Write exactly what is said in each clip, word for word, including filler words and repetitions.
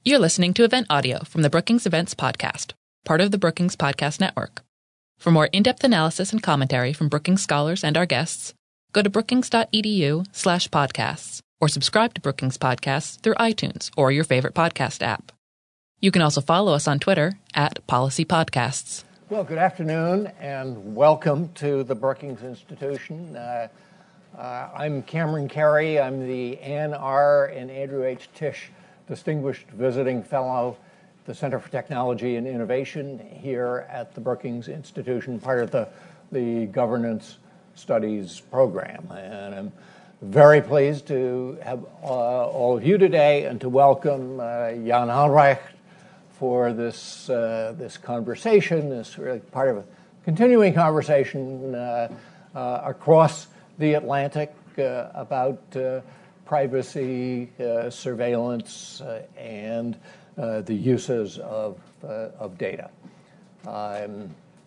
You're listening to event audio from the Brookings Events Podcast, part of the Brookings Podcast Network. For more in-depth analysis and commentary from Brookings scholars and our guests, go to brookings.edu slash podcasts or subscribe to Brookings Podcasts through iTunes or your favorite podcast app. You can also follow us on Twitter at Policy Podcasts. Well, good afternoon and welcome to the Brookings Institution. Uh, uh, I'm Cameron Carey. I'm the Ann R. and Andrew H. Tisch Distinguished Visiting Fellow at the Center for Technology and Innovation here at the Brookings Institution, part of the, the Governance Studies program. And I'm very pleased to have uh, all of you today and to welcome uh, Jan Albrecht for this, uh, this conversation, this really part of a continuing conversation uh, uh, across the Atlantic uh, about uh, privacy, uh, surveillance, uh, and uh, the uses of, uh, of data. Um,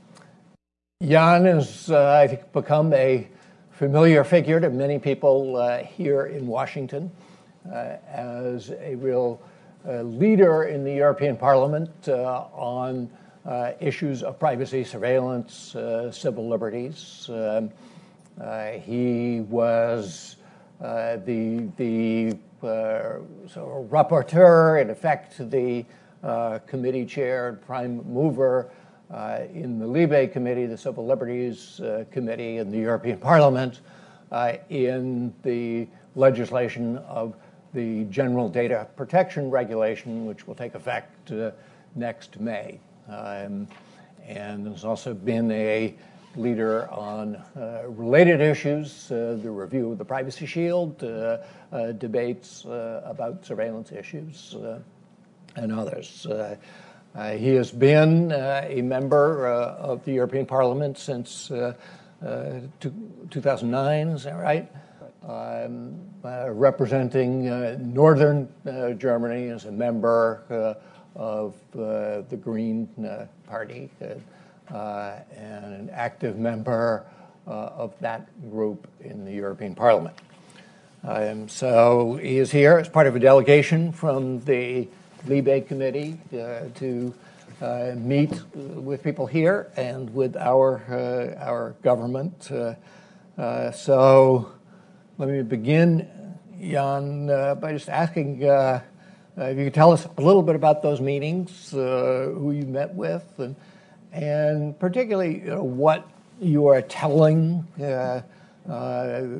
Jan has, uh, I think, become a familiar figure to many people uh, here in Washington uh, as a real uh, leader in the European Parliament uh, on uh, issues of privacy, surveillance, uh, civil liberties. Um, uh, he was Uh, the the uh, so rapporteur, in effect, the uh, committee chair and prime mover uh, in the Libe Committee, the Civil Liberties uh, Committee in the European Parliament, uh, in the legislation of the General Data Protection Regulation, which will take effect uh, next May. Um, and has also been a leader on uh, related issues, uh, the review of the Privacy Shield, uh, uh, debates uh, about surveillance issues, uh, and others. Uh, uh, he has been uh, a member uh, of the European Parliament since uh, uh, two thousand nine, is that right? Um, uh, representing uh, Northern uh, Germany as a member uh, of uh, the Green uh, Party. Uh, Uh, and an active member uh, of that group in the European Parliament. Um, so he is here as part of a delegation from the Libe Committee uh, to uh, meet with people here and with our uh, our government. Uh, uh, so let me begin, Jan, uh, by just asking uh, uh, if you could tell us a little bit about those meetings, uh, who you met with, and And particularly, you know, what you are telling uh, uh,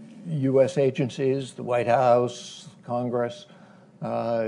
U S agencies, the White House, Congress, uh,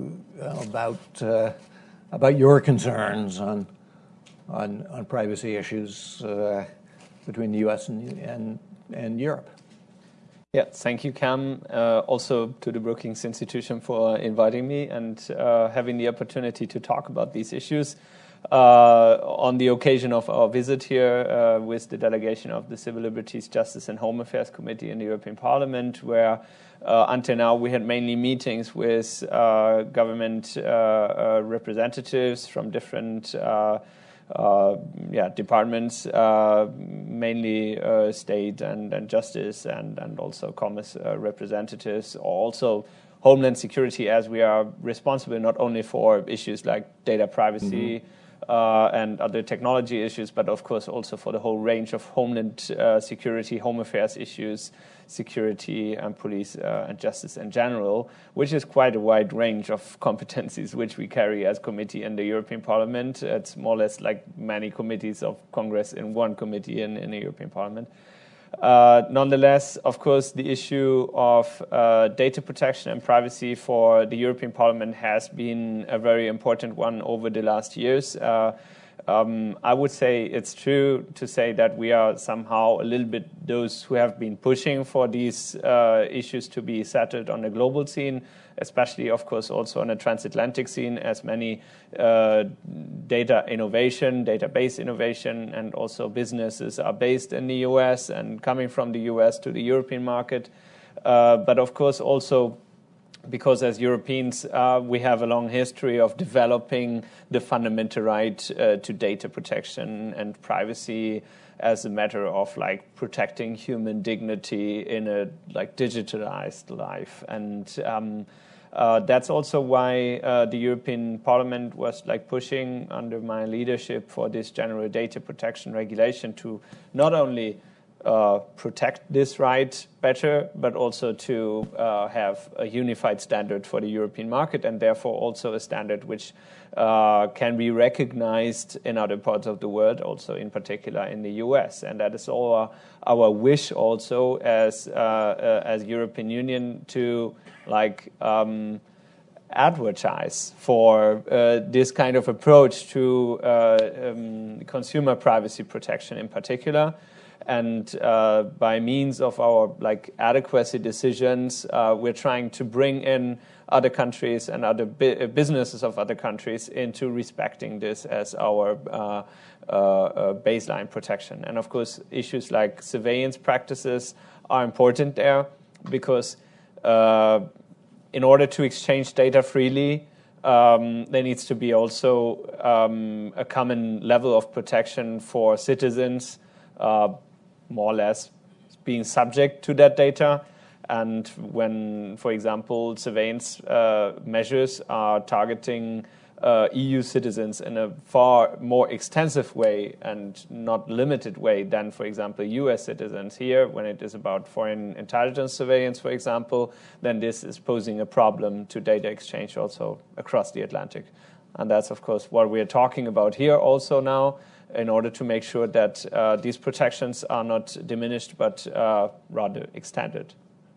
about uh, about your concerns on on, on privacy issues uh, between the U S and and, and Europe. Yeah, thank you, Cam. Uh, also to the Brookings Institution for inviting me and uh, having the opportunity to talk about these issues. Uh, on the occasion of our visit here uh, with the delegation of the Civil Liberties, Justice and Home Affairs Committee in the European Parliament, where uh, until now we had mainly meetings with uh, government uh, uh, representatives from different uh, uh, yeah, departments, uh, mainly uh, state and, and justice and, and also commerce uh, representatives, also Homeland Security, as we are responsible not only for issues like data privacy, mm-hmm. Uh, and other technology issues, but of course also for the whole range of homeland uh, security, home affairs issues, security and police uh, and justice in general, which is quite a wide range of competencies which we carry as committee in the European Parliament. It's more or less like many committees of Congress in one committee in, in the European Parliament. Uh, nonetheless, of course, the issue of uh, data protection and privacy for the European Parliament has been a very important one over the last years. Uh, um, I would say it's true to say that we are somehow a little bit those who have been pushing for these uh, issues to be settled on a global scene, especially, of course, also on a transatlantic scene, as many uh, data innovation, database innovation, and also businesses are based in the U S and coming from the U S to the European market. Uh, but, of course, also because as Europeans, uh, we have a long history of developing the fundamental right uh, to data protection and privacy as a matter of like protecting human dignity in a like digitalized life. And um, Uh, that's also why uh, the European Parliament was like pushing under my leadership for this general data protection regulation to not only uh, protect this right better, but also to uh, have a unified standard for the European market, and therefore also a standard which uh, can be recognized in other parts of the world, also in particular in the U S. And that is all our, our wish also as uh, uh, as European Union to like um, advertise for uh, this kind of approach to uh, um, consumer privacy protection in particular. And uh, by means of our like adequacy decisions, uh, we're trying to bring in other countries and other bi- businesses of other countries into respecting this as our uh, uh, uh, baseline protection. And of course, issues like surveillance practices are important there because uh, in order to exchange data freely, um, there needs to be also um, a common level of protection for citizens, uh, more or less being subject to that data. And when, for example, surveillance uh, measures are targeting uh, E U citizens in a far more extensive way and not limited way than, for example, U S citizens here, when it is about foreign intelligence surveillance, for example, then this is posing a problem to data exchange also across the Atlantic. And that's, of course, what we're talking about here also now, in order to make sure that uh, these protections are not diminished, but uh, rather extended.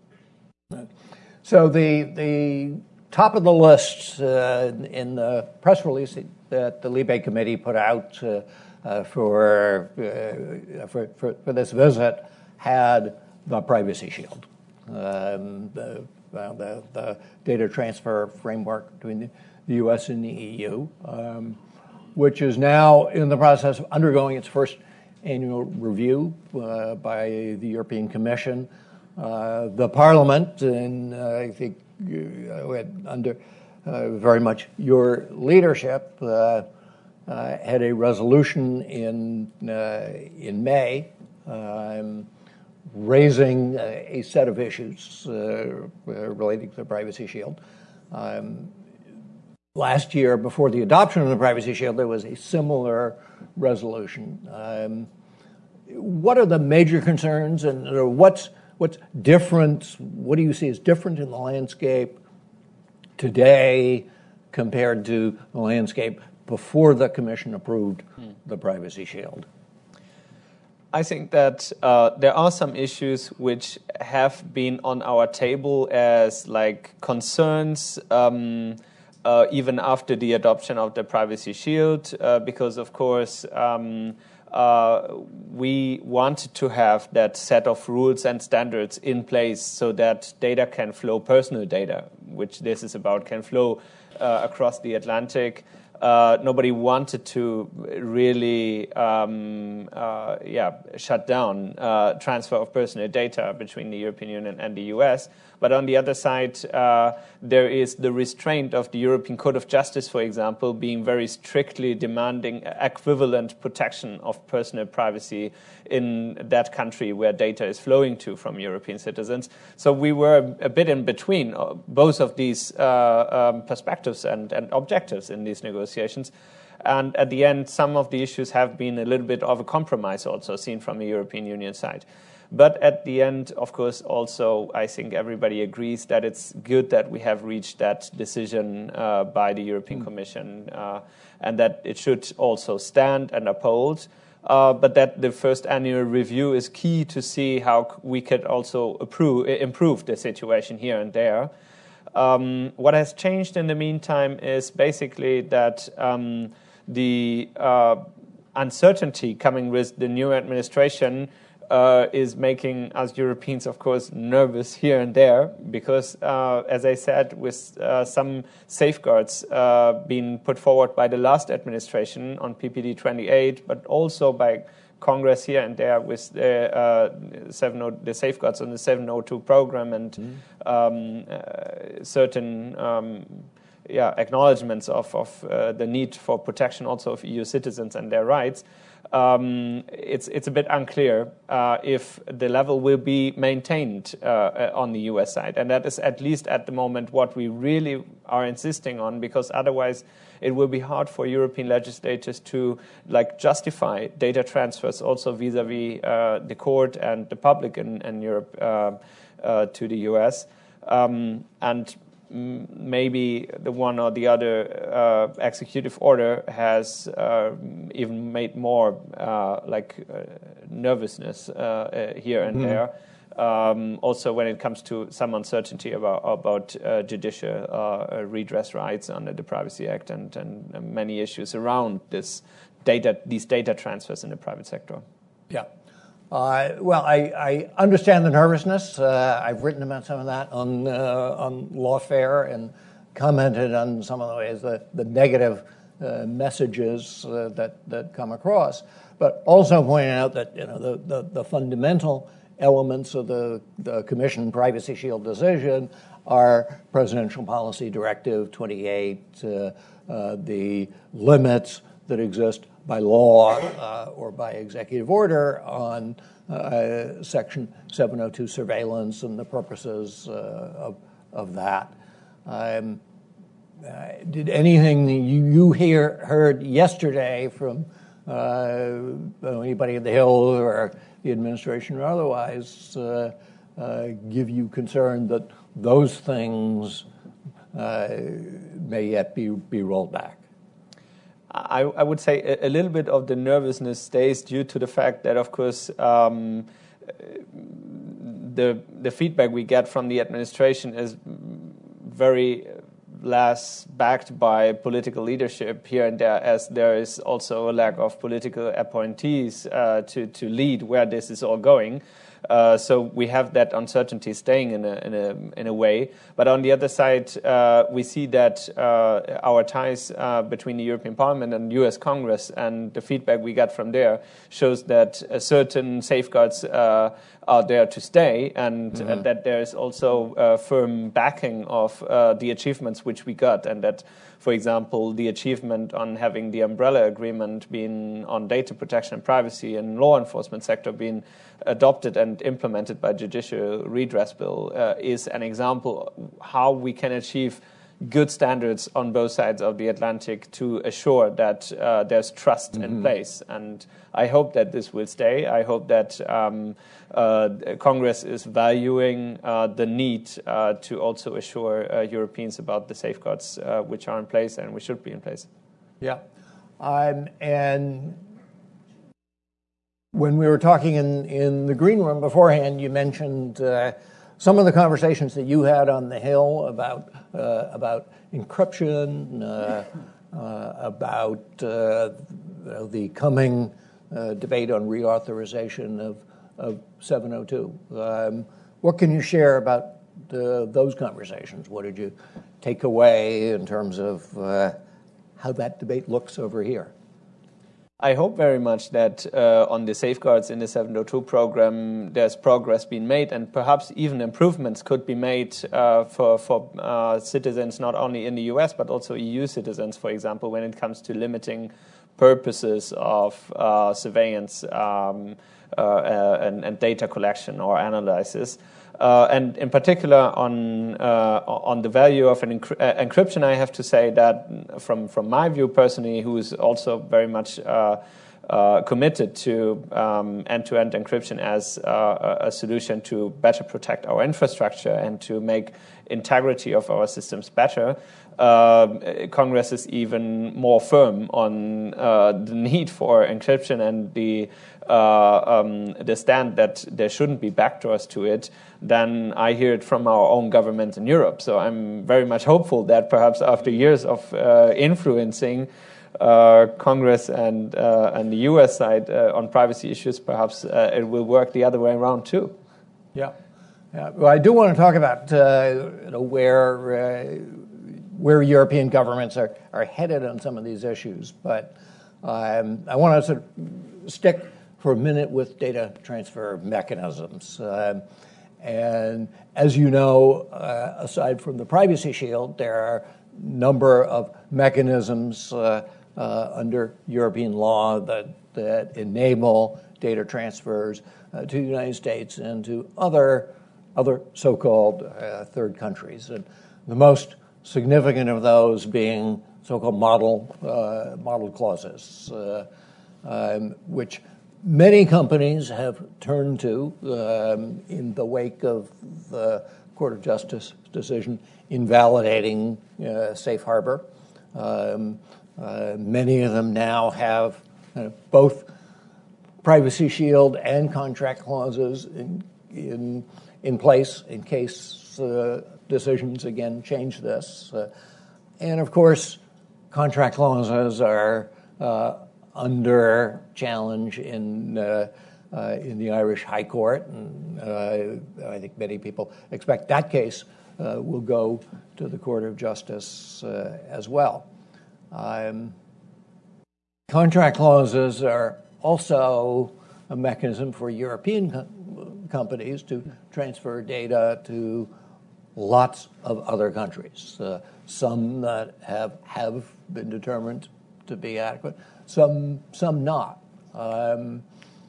So the the top of the list uh, in the press release that the Libe Committee put out uh, uh, for, uh, for, for for this visit had the Privacy Shield, um, the, uh, the the data transfer framework between the, the U S and the E U, um, which is now in the process of undergoing its first annual review uh, by the European Commission. Uh, the Parliament, and uh, I think uh, under uh, very much your leadership, uh, uh, had a resolution in uh, in May um, raising uh, a set of issues uh, relating to the Privacy Shield. Um, last year, before the adoption of the Privacy Shield, there was a similar resolution. Um, what are the major concerns, and uh, what's What's different? What do you see as different in the landscape today compared to the landscape before the Commission approved hmm. the Privacy Shield? I think that uh, there are some issues which have been on our table as like concerns um, uh, even after the adoption of the Privacy Shield, uh, because of course um, Uh, we wanted to have that set of rules and standards in place so that data can flow, personal data, which this is about, can flow uh, across the Atlantic. Uh, nobody wanted to really um, uh, yeah, shut down uh, transfer of personal data between the European Union and the U S. But on the other side, uh, there is the restraint of the European Court of Justice, for example, being very strictly demanding equivalent protection of personal privacy in that country where data is flowing to from European citizens. So we were a bit in between both of these uh, um, perspectives and, and objectives in these negotiations. And at the end, some of the issues have been a little bit of a compromise also seen from the European Union side. But at the end, of course, also, I think everybody agrees that it's good that we have reached that decision uh, by the European mm. Commission uh, and that it should also stand and uphold, uh, but that the first annual review is key to see how we could also approve, improve the situation here and there. Um, what has changed in the meantime is basically that um, the uh, uncertainty coming with the new administration Uh, is making us Europeans, of course, nervous here and there because, uh, as I said, with uh, some safeguards uh, being put forward by the last administration on P P D twenty-eight, but also by Congress here and there with the, uh, seven oh, the safeguards on the seven oh two program and mm. um, uh, certain um, yeah, acknowledgements of, of uh, the need for protection also of E U citizens and their rights, um, it's it's a bit unclear uh, if the level will be maintained uh, on the U S side. And that is at least at the moment what we really are insisting on, because otherwise it will be hard for European legislators to like justify data transfers also vis-a-vis uh, the court and the public in, in Europe uh, uh, to the U S. Um, and maybe the one or the other uh, executive order has uh, even made more uh, like uh, nervousness uh, uh, here and mm. there. Um, also, when it comes to some uncertainty about about uh, judicial uh, redress rights under the Privacy Act and, and many issues around this data, these data transfers in the private sector. Yeah. Uh, well, I, I understand the nervousness. Uh, I've written about some of that on uh, on Lawfare and commented on some of the ways that the negative uh, messages uh, that that come across, but also pointed out that you know the the, the fundamental elements of the, the Commission Privacy Shield decision are Presidential Policy Directive twenty-eight, uh, uh, the limits that exist by law uh, or by executive order on uh, Section seven oh two surveillance and the purposes uh, of, of that. Um, uh, did anything that you, you hear, heard yesterday from uh, anybody at the Hill or the administration or otherwise uh, uh, give you concern that those things uh, may yet be, be rolled back? I, I would say a, a little bit of the nervousness stays due to the fact that, of course, um, the the feedback we get from the administration is very less backed by political leadership here and there, as there is also a lack of political appointees uh, to to lead where this is all going. Uh, so we have that uncertainty staying in a in a in a way. But on the other side, uh, we see that uh, our ties uh, between the European Parliament and U S Congress and the feedback we got from there shows that uh, certain safeguards uh, are there to stay, and mm-hmm. uh, that there is also uh, firm backing of uh, the achievements which we got, and that, for example, the achievement on having the umbrella agreement being on data protection and privacy and law enforcement sector being adopted and implemented by judicial redress bill uh, is an example how we can achieve good standards on both sides of the Atlantic to assure that uh, there's trust mm-hmm. in place. And I hope that this will stay. I hope that um, uh, Congress is valuing uh, the need uh, to also assure uh, Europeans about the safeguards uh, which are in place and which should be in place. Yeah. Um, and when we were talking in, in the green room beforehand, you mentioned uh, some of the conversations that you had on the Hill about uh, about encryption, uh, uh, about uh, you know, the coming uh, debate on reauthorization of, of seven oh two. Um, what can you share about the, those conversations? What did you take away in terms of uh, how that debate looks over here? I hope very much that uh, on the safeguards in the seven oh two program, there's progress being made, and perhaps even improvements could be made uh, for, for uh, citizens not only in the U S but also E U citizens, for example, when it comes to limiting purposes of uh, surveillance um, uh, uh, and, and data collection or analysis. Uh, and in particular on uh, on the value of an encry- uh, encryption, I have to say that from, from my view personally, who is also very much uh, uh, committed to um, end-to-end encryption as uh, a solution to better protect our infrastructure and to make integrity of our systems better, uh, Congress is even more firm on uh, the need for encryption and the uh, um, the stand that there shouldn't be backdoors to it than I hear it from our own government in Europe. So I'm very much hopeful that perhaps after years of uh, influencing uh, Congress and uh, and the U S side uh, on privacy issues, perhaps uh, it will work the other way around too. Yeah. Yeah. Well, I do want to talk about uh, you know, where uh, where European governments are, are headed on some of these issues, but um, I want to sort of stick for a minute with data transfer mechanisms. Uh, and as you know, uh, aside from the Privacy Shield, there are number of mechanisms uh, uh, under European law that, that enable data transfers uh, to the United States and to other, other so-called uh, third countries. And the most significant of those being so-called model, uh, model clauses, uh, um, which many companies have turned to um, in the wake of the Court of Justice decision invalidating uh, safe harbor. Um, uh, many of them now have uh, both privacy shield and contract clauses in in, in place in case uh, decisions again change this. Uh, and of course, contract clauses are uh, under challenge in uh, uh, in the Irish High Court, and uh, I think many people expect that case uh, will go to the Court of Justice uh, as well. Um, contract clauses are also a mechanism for European com- companies to transfer data to lots of other countries, uh, some that have have been determined to be adequate, some some not. Um,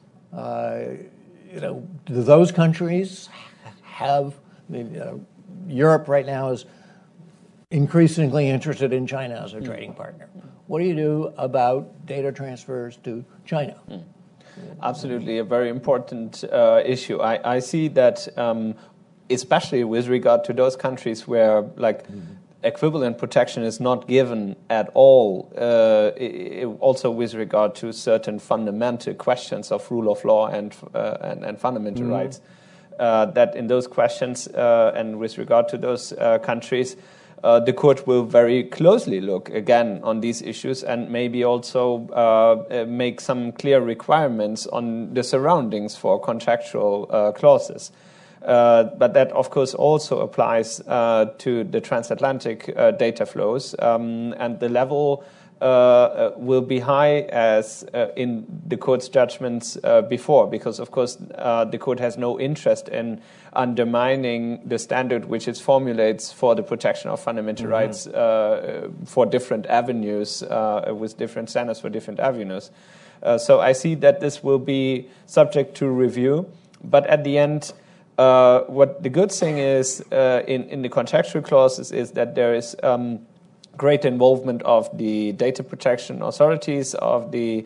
uh, you know, do those countries have? I mean, you know, Europe right now is increasingly interested in China as a trading partner. What do you do about data transfers to China? Mm. Absolutely, a very important uh, issue. I, I see that, um, especially with regard to those countries where, like, mm-hmm. equivalent protection is not given at all, uh, it, it also with regard to certain fundamental questions of rule of law and uh, and, and fundamental mm-hmm. rights, uh, that in those questions uh, and with regard to those uh, countries, uh, the court will very closely look again on these issues and maybe also uh, make some clear requirements on the surroundings for contractual uh, clauses. Uh, but that, of course, also applies uh, to the transatlantic uh, data flows, um, and the level uh, uh, will be high as uh, in the court's judgments uh, before, because, of course, uh, the court has no interest in undermining the standard which it formulates for the protection of fundamental mm-hmm. rights uh, for different avenues, uh, with different standards for different avenues. Uh, so I see that this will be subject to review, but at the end, Uh, what the good thing is uh, in, in the contractual clauses is that there is um, great involvement of the data protection authorities, of the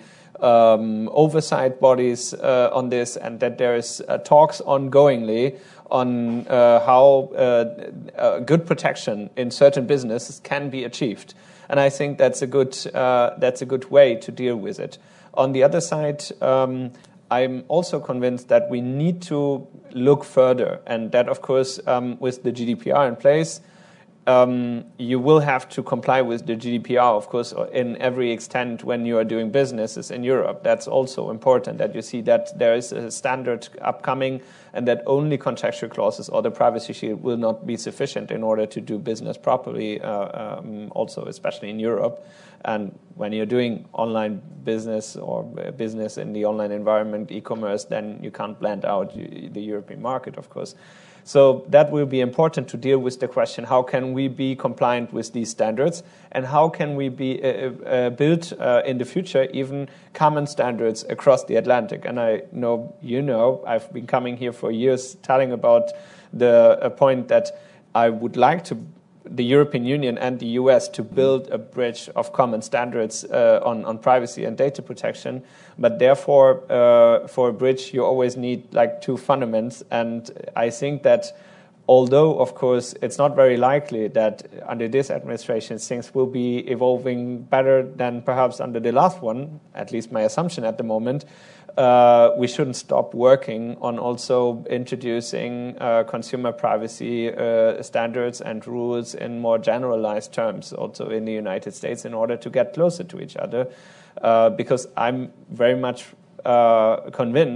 um, oversight bodies uh, on this, and that there is uh, talks ongoingly on uh, how uh, uh, good protection in certain businesses can be achieved. And I think that's a good uh, that's a good way to deal with it. On the other side, um, I'm also convinced that we need to look further, and that, of course, um, with the G D P R in place, um, you will have to comply with the G D P R, of course, in every extent when you are doing businesses in Europe. That's also important, that you see that there is a standard upcoming and that only contractual clauses or the privacy shield will not be sufficient in order to do business properly, uh, um, also especially in Europe. And when you're doing online business or business in the online environment, e-commerce, then you can't blend out the European market, of course. So that will be important to deal with the question, how can we be compliant with these standards, and how can we be uh, uh, build uh, in the future even common standards across the Atlantic? And I know, you know, I've been coming here for years telling about the a point that I would like to the European Union and the U S to build a bridge of common standards uh, on, on privacy and data protection. But therefore, uh, for a bridge, you always need like two fundaments. And I think that although, of course, it's not very likely that under this administration things will be evolving better than perhaps under the last one, at least my assumption at the moment, Uh, we shouldn't stop working on also introducing uh, consumer privacy uh, standards and rules in more generalized terms, also in the United States, in order to get closer to each other. Uh, because I'm very much uh, convinced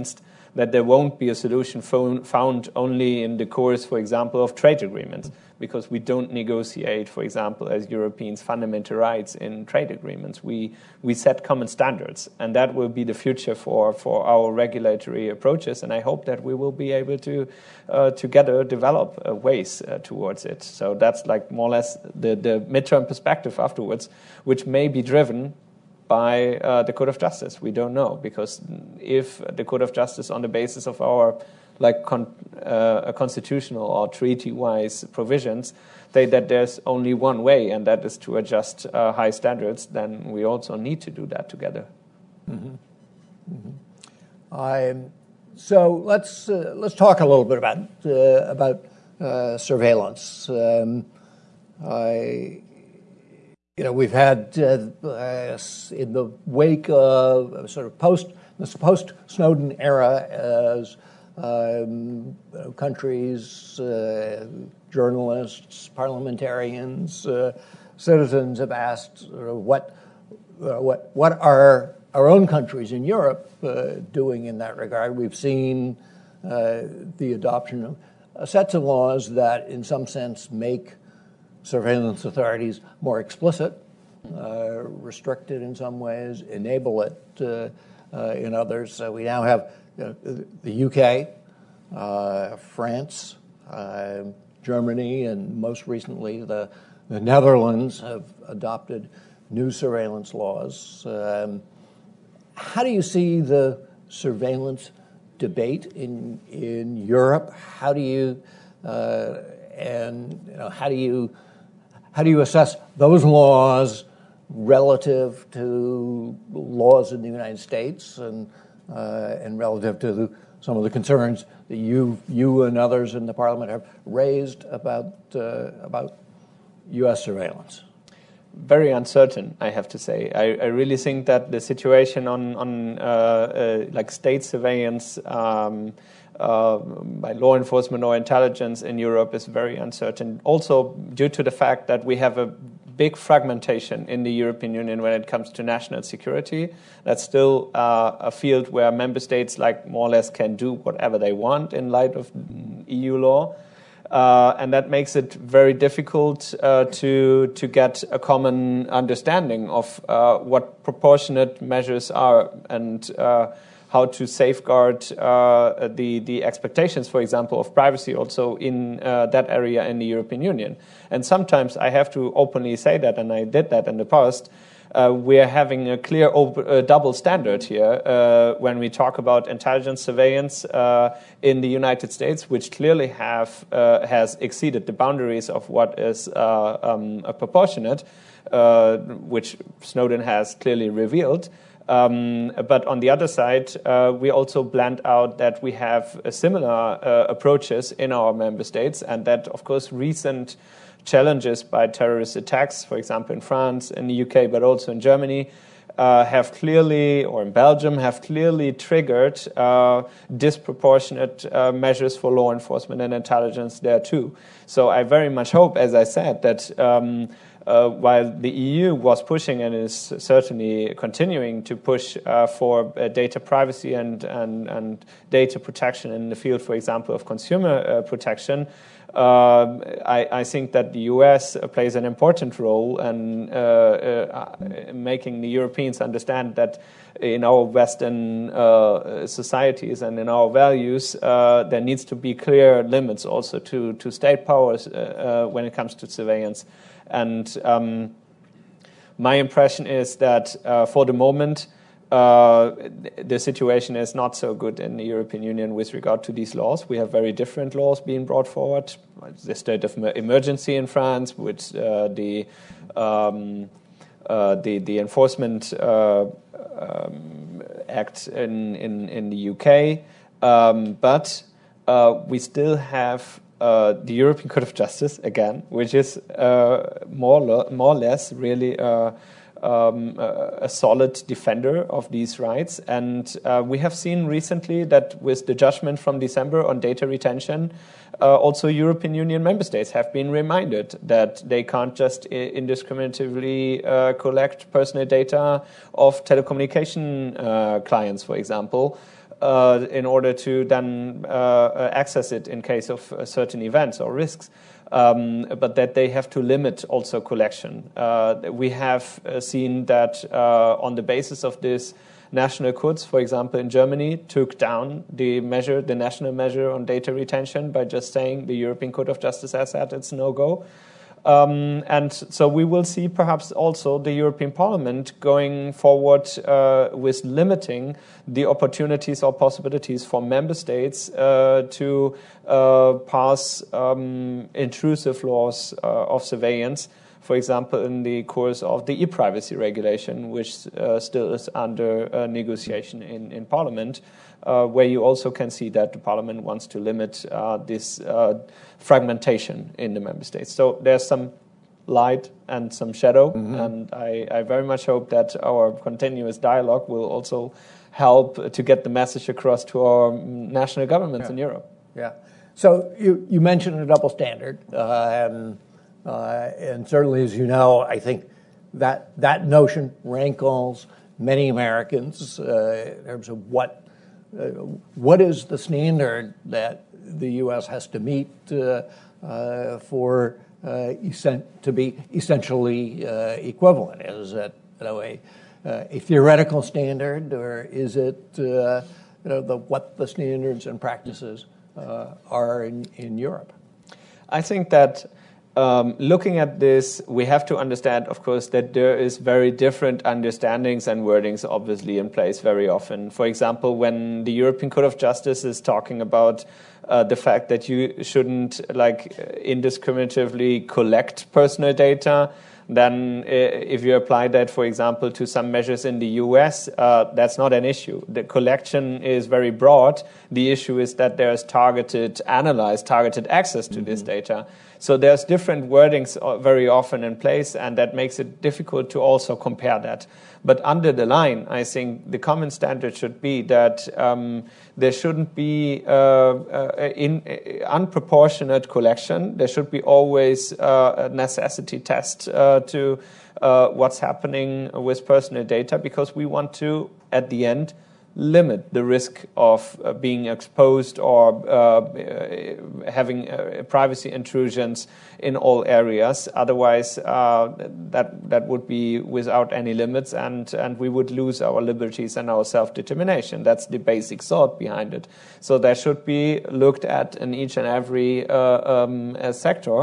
that there won't be a solution found only in the course, for example, of trade agreements, because we don't negotiate, for example, as Europeans, fundamental rights in trade agreements. We we set common standards, and that will be the future for, for our regulatory approaches, and I hope that we will be able to uh, together develop uh, ways uh, towards it. So that's like more or less the, the midterm perspective afterwards, which may be driven by uh, the Court of Justice. We don't know, because if the Court of Justice, on the basis of our like con- uh, constitutional or treaty-wise provisions, say that there's only one way, and that is to adjust uh, high standards, then we also need to do that together. Mm-hmm. Mm-hmm. Um, so let's uh, let's talk a little bit about uh, about uh, surveillance. Um, I. You know, we've had uh, uh, in the wake of sort of post this post Snowden era, as um, countries, uh, journalists, parliamentarians, uh, citizens have asked uh, what uh, what what are our own countries in Europe uh, doing in that regard. We've seen uh, the adoption of uh, sets of laws that, in some sense, make surveillance authorities more explicit, uh, restricted in some ways, enable it uh, uh, in others. So we now have uh, the U K, uh, France, uh, Germany, and most recently the, the Netherlands have adopted new surveillance laws. Um, how do you see the surveillance debate in in Europe? How do you uh, and you know, how do you How do you assess those laws relative to laws in the United States, and uh, and relative to the, some of the concerns that you you and others in the Parliament have raised about uh, about U S surveillance? Very uncertain, I have to say. I, I really think that the situation on on uh, uh, like state surveillance um, Uh, by law enforcement or intelligence in Europe is very uncertain. Also due to the fact that we have a big fragmentation in the European Union when it comes to national security. That's still uh, a field where member states like more or less can do whatever they want in light of E U law. Uh, and that makes it very difficult uh, to to get a common understanding of uh, what proportionate measures are, and uh, how to safeguard uh, the the expectations, for example, of privacy also in uh, that area in the European Union. And sometimes I have to openly say that, and I did that in the past. Uh, we are having a clear op- uh, double standard here uh, when we talk about intelligence surveillance uh, in the United States, which clearly have uh, has exceeded the boundaries of what is uh, um, a proportionate, uh, which Snowden has clearly revealed. Um, but on the other side, uh, we also blend out that we have uh, similar uh, approaches in our member states, and that, of course, recent challenges by terrorist attacks, for example, in France, in the U K, but also in Germany, uh, have clearly, or in Belgium, have clearly triggered uh, disproportionate uh, measures for law enforcement and intelligence there too. So I very much hope, as I said, that um, Uh, while the E U was pushing and is certainly continuing to push uh, for uh, data privacy and, and, and data protection in the field, for example, of consumer uh, protection, uh, I, I think that the U S plays an important role in uh, uh, making the Europeans understand that in our Western uh, societies and in our values, uh, there needs to be clear limits also to, to state powers uh, uh, when it comes to surveillance. And um, my impression is that uh, for the moment, uh, the situation is not so good in the European Union with regard to these laws. We have very different laws being brought forward. The state of emergency in France, with uh, the, um, uh, the the enforcement uh, um, act in, in in the U K, um, but uh, we still have Uh, the European Court of Justice, again, which is uh, more, lo- more or less really uh, um, a solid defender of these rights. And uh, we have seen recently that with the judgment from December on data retention, uh, also European Union member states have been reminded that they can't just indiscriminatively uh, collect personal data of telecommunication uh, clients, for example. uh, in order to then uh, access it in case of uh, certain events or risks. Um, but that they have to limit also collection. Uh, we have uh, seen that uh, on the basis of this, national courts, for example, in Germany, took down the measure, the national measure on data retention by just saying the European Court of Justice has said it's no-go. Um, and so we will see perhaps also the European Parliament going forward uh, with limiting the opportunities or possibilities for member states uh, to uh, pass um, intrusive laws uh, of surveillance, for example, in the course of the e-privacy regulation, which uh, still is under uh, negotiation in, in Parliament, uh, where you also can see that the Parliament wants to limit uh, this uh, fragmentation in the member states. So there's some light and some shadow, mm-hmm. and I, I very much hope that our continuous dialogue will also help to get the message across to our national governments yeah. in Europe. Yeah. So you, you mentioned a double standard, uh, and, uh, and certainly, as you know, I think that that notion rankles many Americans uh, in terms of what uh, what is the standard that the U S has to meet uh, uh, for uh, essen- to be essentially uh, equivalent. Is it, you know, a, uh, a theoretical standard, or is it uh, you know the what the standards and practices uh, are in, in Europe? I think that um, looking at this, we have to understand, of course, that there is very different understandings and wordings obviously in place very often. For example, when the European Court of Justice is talking about uh, the fact that you shouldn't like indiscriminatively collect personal data, then if you apply that, for example, to some measures in the U S, uh, that's not an issue. The collection is very broad. The issue is that there's targeted analyze, targeted access to mm-hmm. this data. So there's different wordings very often in place, and that makes it difficult to also compare that. But under the line, I think the common standard should be that um, there shouldn't be uh, uh, in, uh, unproportionate collection. There should be always uh, a necessity test uh, to uh, what's happening with personal data, because we want to, at the end, limit the risk of uh, being exposed or uh, uh, having uh, privacy intrusions in all areas. Otherwise, uh, that that would be without any limits, and, and we would lose our liberties and our self-determination. That's the basic thought behind it. So that should be looked at in each and every uh, um, uh, sector.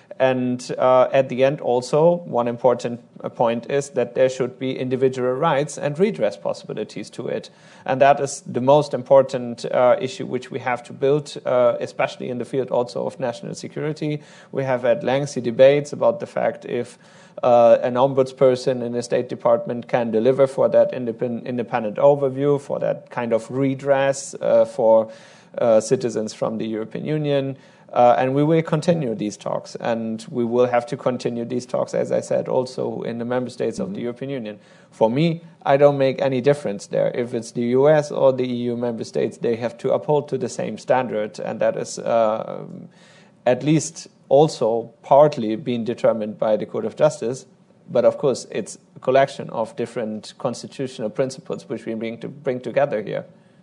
And uh, at the end also, one important point is that there should be individual rights and redress possibilities to it. And that is the most important uh, issue which we have to build, uh, especially in the field also of national security. We have had lengthy debates about the fact if uh, an ombudsperson in the State Department can deliver for that independent, independent overview, for that kind of redress uh, for uh, citizens from the European Union. Uh, and we will continue these talks, and we will have to continue these talks, as I said, also in the member states of the European Union. For me, I don't make any difference there. If it's the U S or the E U member states, they have to uphold to the same standard, and that is uh, at least also partly being determined by the Court of Justice. But of course, it's a collection of different constitutional principles which we bring to bring together here.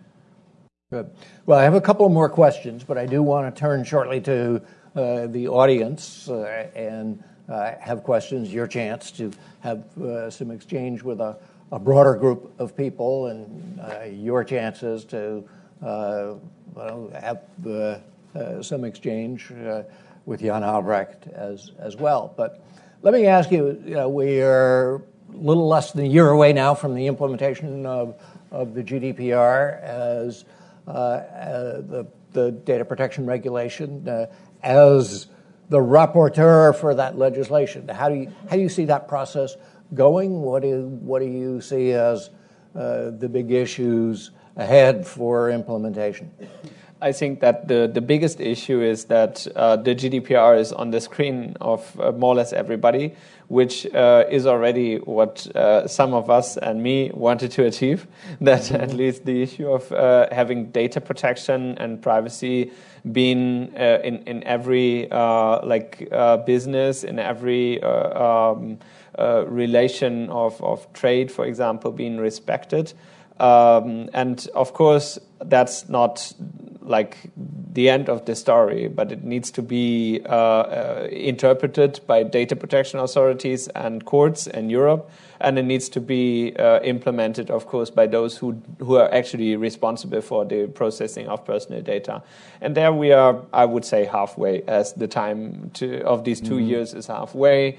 Good. Well, I have a couple more questions, but I do want to turn shortly to uh, the audience uh, and uh, have questions, your chance to have uh, some exchange with a, a broader group of people, and uh, your chances to uh, well, have uh, uh, some exchange uh, with Jan Albrecht as, as well. But let me ask you, you know, we are a little less than a year away now from the implementation of, of the G D P R as Uh, uh, the, the data protection regulation. Uh, as the rapporteur for that legislation, how do you how do you see that process going? What do what do you see as uh, the big issues ahead for implementation? I think that the, the biggest issue is that uh, the G D P R is on the screen of uh, more or less everybody, which uh, is already what uh, some of us and me wanted to achieve, that mm-hmm. at least the issue of uh, having data protection and privacy being uh, in, in every uh, like uh, business, in every uh, um, uh, relation of, of trade, for example, being respected. Um, and of course, that's not like the end of the story, but it needs to be uh, uh, interpreted by data protection authorities and courts in Europe, and it needs to be uh, implemented, of course, by those who who are actually responsible for the processing of personal data. And there we are, I would say, halfway, as the time to, of these two mm-hmm. years is halfway.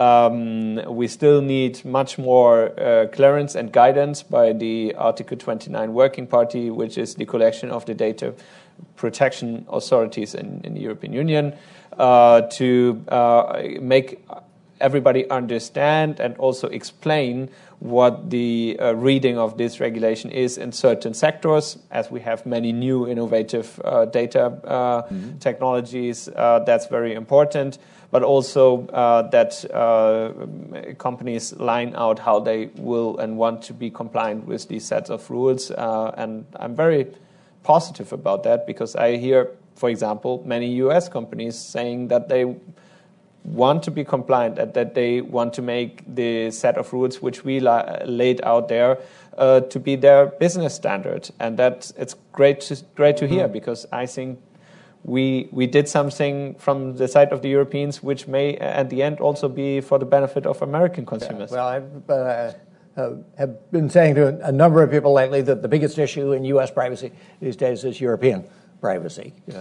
Um, we still need much more uh, clearance and guidance by the Article twenty-nine Working Party, which is the collection of the data protection authorities in, in the European Union, uh, to uh, make everybody understand and also explain what the uh, reading of this regulation is in certain sectors, as we have many new innovative uh, data uh, mm-hmm. technologies. Uh, that's very important. But also uh, that uh, companies line out how they will and want to be compliant with these sets of rules. Uh, and I'm very positive about that, because I hear, for example, many U S companies saying that they want to be compliant, that, that they want to make the set of rules which we la- laid out there uh, to be their business standard. And that it's great to, great to hear, because I think we we did something from the side of the Europeans which may at the end also be for the benefit of American consumers. Yeah, well, I've uh, uh, have been saying to a number of people lately that the biggest issue in U S privacy these days is European privacy, uh,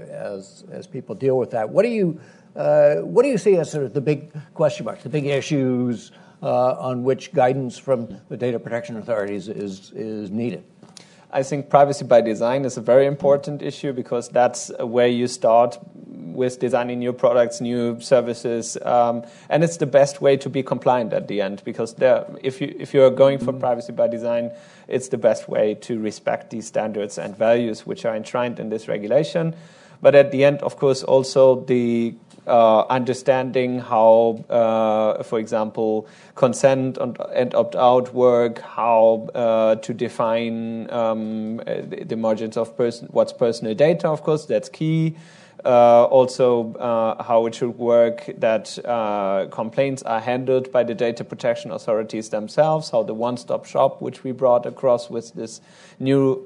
as as people deal with that. What do you uh, what do you see as sort of the big question marks, the big issues uh, on which guidance from the data protection authorities is is needed? I think privacy by design is a very important issue, because that's where you start with designing new products, new services, um, and it's the best way to be compliant at the end. Because there, if you if you are going for mm-hmm. privacy by design, it's the best way to respect these standards and values which are enshrined in this regulation. But at the end, of course, also the Uh, understanding how, uh, for example, consent and, and opt-out work, how uh, to define um, the, the margins of person, what's personal data, of course, that's key. Uh, also, uh, how it should work that uh, complaints are handled by the data protection authorities themselves, how the one-stop shop, which we brought across with this new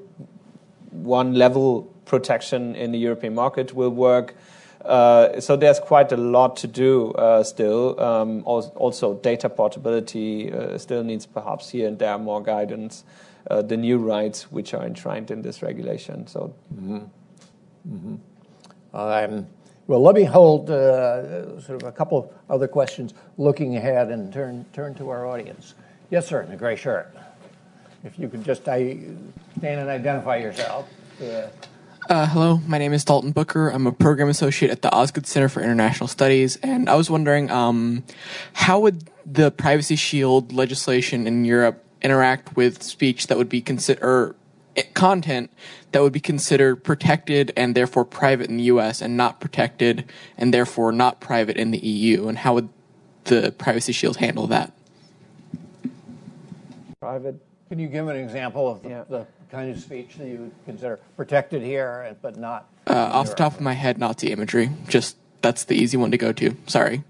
one-level protection in the European market, will work. Uh, so there's quite a lot to do uh, still. Um, also, data portability uh, still needs perhaps here and there more guidance. Uh, the new rights which are enshrined in this regulation. So, mm-hmm. Mm-hmm. Um, well, let me hold uh, sort of a couple of other questions looking ahead and turn turn to our audience. Yes, sir, in the gray shirt. If you could just I, stand and identify yourself. Uh, Uh, hello, my name is Dalton Booker. I'm a program associate at the Osgood Center for International Studies, and I was wondering, um, how would the Privacy Shield legislation in Europe interact with speech that would be considered, or content that would be considered protected and therefore private in the U S and not protected and therefore not private in the E U, and how would the Privacy Shield handle that? Private. Can you give an example of the, yeah. the kind of speech that you would consider protected here but not? Uh, off the top of my head, Nazi imagery. Just, that's the easy one to go to. Sorry.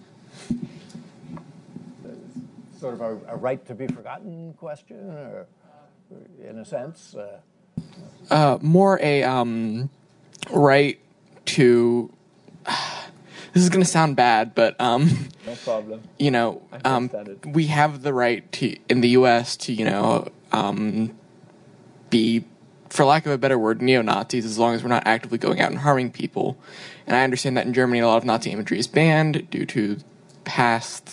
Sort of a, a right to be forgotten question, or in a sense? Uh, uh, more a um, right to... This is going to sound bad, but um, no problem. You know, um, we have the right to in the U S to you know um, be, for lack of a better word, neo-Nazis, as long as we're not actively going out and harming people. And I understand that in Germany, a lot of Nazi imagery is banned due to past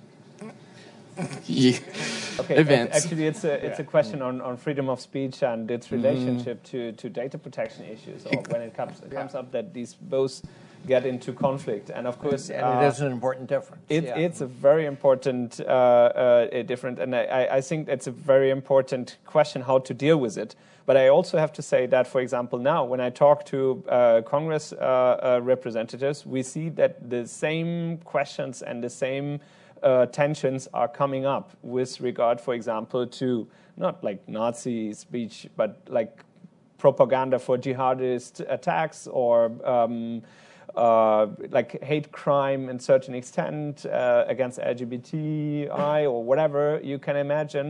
okay, events. Actually, it's a it's a question on, on freedom of speech and its relationship mm. to, to data protection issues, or when it comes it comes yeah. up that these both get into conflict. And of course, and uh, it is an important difference. It, yeah. It's a very important uh, uh, difference, and I, I think it's a very important question how to deal with it. But I also have to say that, for example, now when I talk to uh, Congress uh, uh, representatives, we see that the same questions and the same uh, tensions are coming up with regard, for example, to not like Nazi speech, but like propaganda for jihadist attacks or um, Uh, like hate crime in certain extent uh, against L G B T I or whatever you can imagine.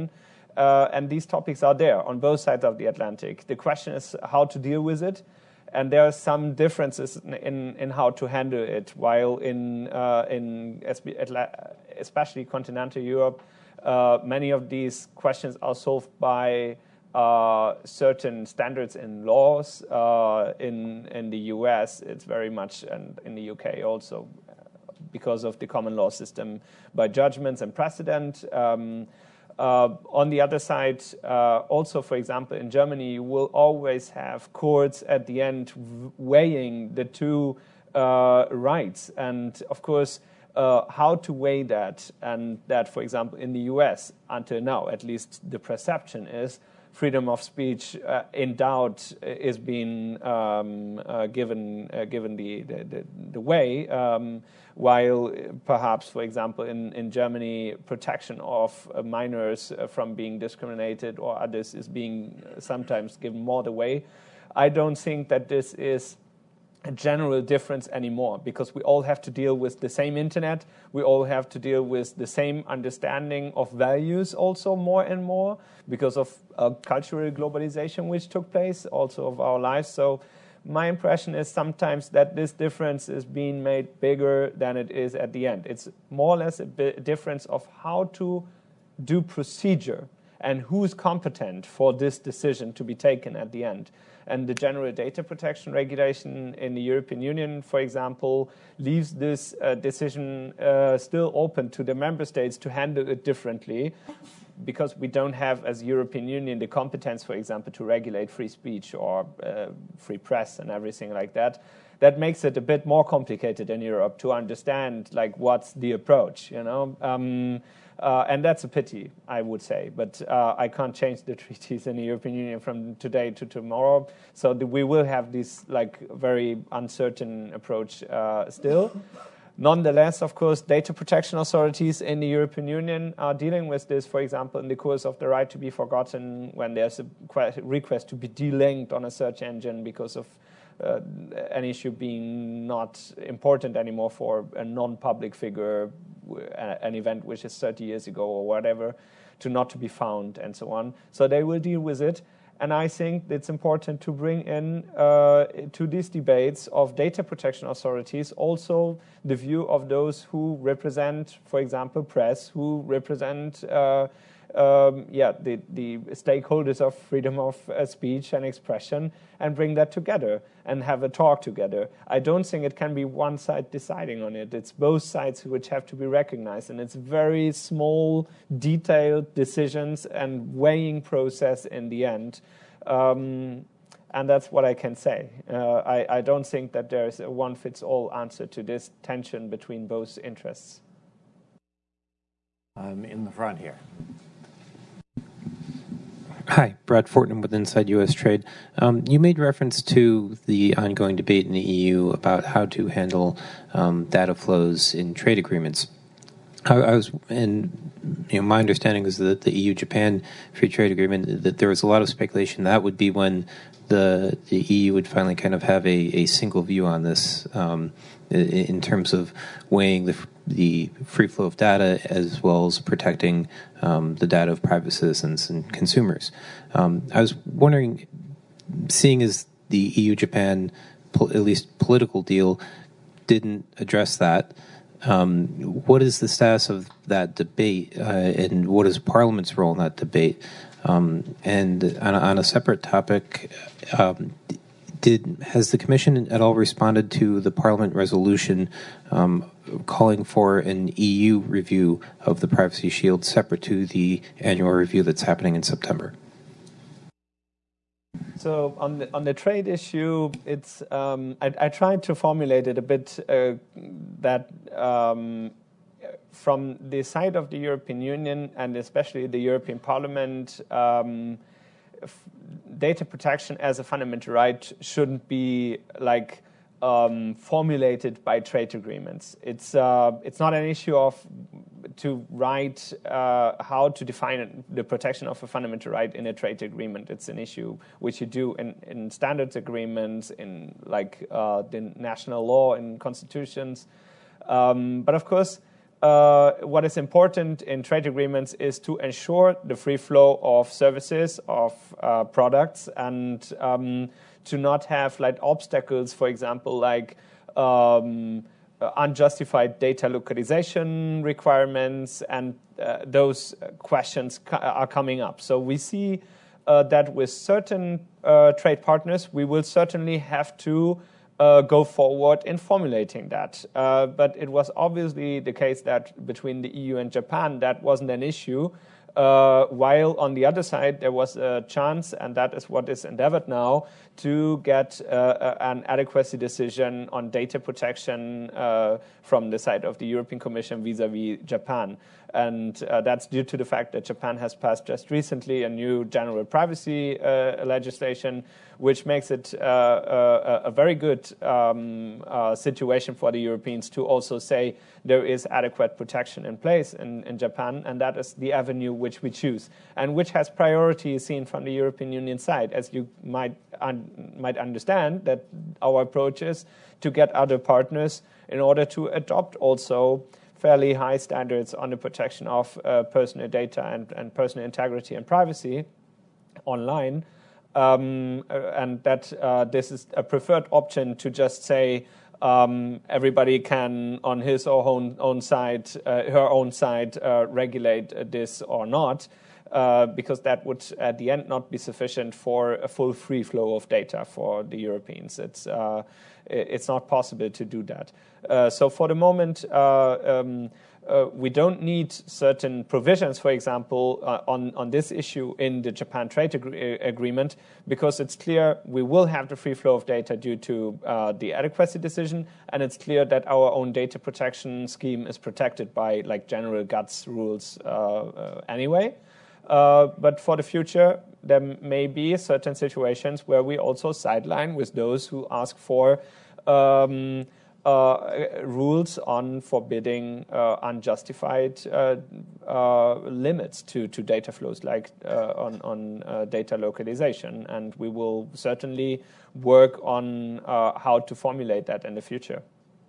uh, and these topics are there on both sides of the Atlantic. The question is how to deal with it. And there are some differences in, in, in how to handle it. While in uh, in especially continental Europe, uh, many of these questions are solved by uh, certain standards in laws. Uh, in in the U S, it's very much, and in the U K also, because of the common law system, by judgments and precedent. Um, Uh, on the other side, uh, also, for example, in Germany, you will always have courts at the end weighing the two uh, rights. And, of course, uh, how to weigh that, and that, for example, in the U S, until now, at least the perception is, freedom of speech uh, in doubt is being um, uh, given uh, given the, the, the, the way, um, while perhaps, for example, in, in Germany, protection of uh, minors uh, from being discriminated or others is being sometimes given more the way. I don't think that this is a general difference anymore, because we all have to deal with the same internet. We all have to deal with the same understanding of values also more and more because of uh, cultural globalization which took place also of our lives. So my impression is sometimes that this difference is being made bigger than it is at the end. It's more or less a bit difference of how to do procedure and who's competent for this decision to be taken at the end. And the general data protection regulation in the European Union, for example, leaves this uh, decision uh, still open to the member states to handle it differently, because we don't have, as European Union, the competence, for example, to regulate free speech or uh, free press and everything like that. That makes it a bit more complicated in Europe to understand, like, what's the approach, you know? Um, Uh, and that's a pity, I would say. But uh, I can't change the treaties in the European Union from today to tomorrow. So the, we will have this like very uncertain approach uh, still. Nonetheless, of course, data protection authorities in the European Union are dealing with this, for example, in the course of the right to be forgotten, when there's a request to be delinked on a search engine because of uh, an issue being not important anymore for a non-public figure, an event which is thirty years ago or whatever, to not to be found and so on. So they will deal with it. And I think it's important to bring in uh, to these debates of data protection authorities also the view of those who represent, for example, press, who represent uh, um, yeah, the, the stakeholders of freedom of uh, speech and expression, and bring that together and have a talk together. I don't think it can be one side deciding on it. It's both sides which have to be recognized, and it's very small, detailed decisions and weighing process in the end. Um, and that's what I can say. Uh, I, I don't think that there is a one-fits-all answer to this tension between both interests. Um, in the front here. Hi, Brad Fortnum with Inside U S Trade. Um, you made reference to the ongoing debate in the E U about how to handle um, data flows in trade agreements. I, I was, and you know, my understanding is that the E U-Japan free trade agreement, that there was a lot of speculation that would be when the the E U would finally kind of have a, a single view on this, um, in terms of weighing the the free flow of data as well as protecting um, the data of private citizens and consumers. Um, I was wondering, seeing as the E U-Japan, po- at least political deal, didn't address that, um, what is the status of that debate, uh, and what is Parliament's role in that debate? Um, and on a, on a separate topic, um, Did has the Commission at all responded to the Parliament resolution um, calling for an E U review of the Privacy Shield separate to the annual review that's happening in September? So on the on the trade issue, it's um, I, I tried to formulate it a bit uh, that um, from the side of the European Union and especially the European Parliament. Um, Data protection as a fundamental right shouldn't be like um, formulated by trade agreements. It's uh, it's not an issue of to write uh, how to define the protection of a fundamental right in a trade agreement. It's an issue which you do in, in standards agreements, in like uh, the national law, in constitutions. Um, but of course, uh, what is important in trade agreements is to ensure the free flow of services, of uh, products, and um, to not have like obstacles, for example, like um, unjustified data localization requirements, and uh, those questions co- are coming up. So we see uh, that with certain uh, trade partners, we will certainly have to uh, go forward in formulating that. Uh, but it was obviously the case that between the E U and Japan, that wasn't an issue. Uh, while on the other side, there was a chance, and that is what is endeavored now, to get uh, an adequacy decision on data protection uh, from the side of the European Commission vis-à-vis Japan. And uh, that's due to the fact that Japan has passed just recently a new general privacy uh, legislation, which makes it uh, a, a very good um, uh, situation for the Europeans to also say there is adequate protection in place in, in Japan, and that is the avenue which we choose, and which has priority seen from the European Union side. As you might un- might understand, that our approach is to get other partners in order to adopt also fairly high standards on the protection of uh, personal data and, and personal integrity and privacy online, um, and that uh, this is a preferred option to just say um, everybody can on his or own, own side, uh, her own side, uh, regulate this or not, uh, because that would at the end not be sufficient for a full free flow of data for the Europeans. It's uh, it's not possible to do that. Uh, so for the moment, uh, um, uh, we don't need certain provisions, for example, uh, on, on this issue in the Japan trade agree- agreement, because it's clear we will have the free flow of data due to uh, the adequacy decision, and it's clear that our own data protection scheme is protected by like general GATS rules uh, uh, anyway. Uh, but for the future, there may be certain situations where we also sideline with those who ask for um, uh, rules on forbidding uh, unjustified uh, uh, limits to, to data flows, like uh, on, on uh, data localization. And we will certainly work on uh, how to formulate that in the future.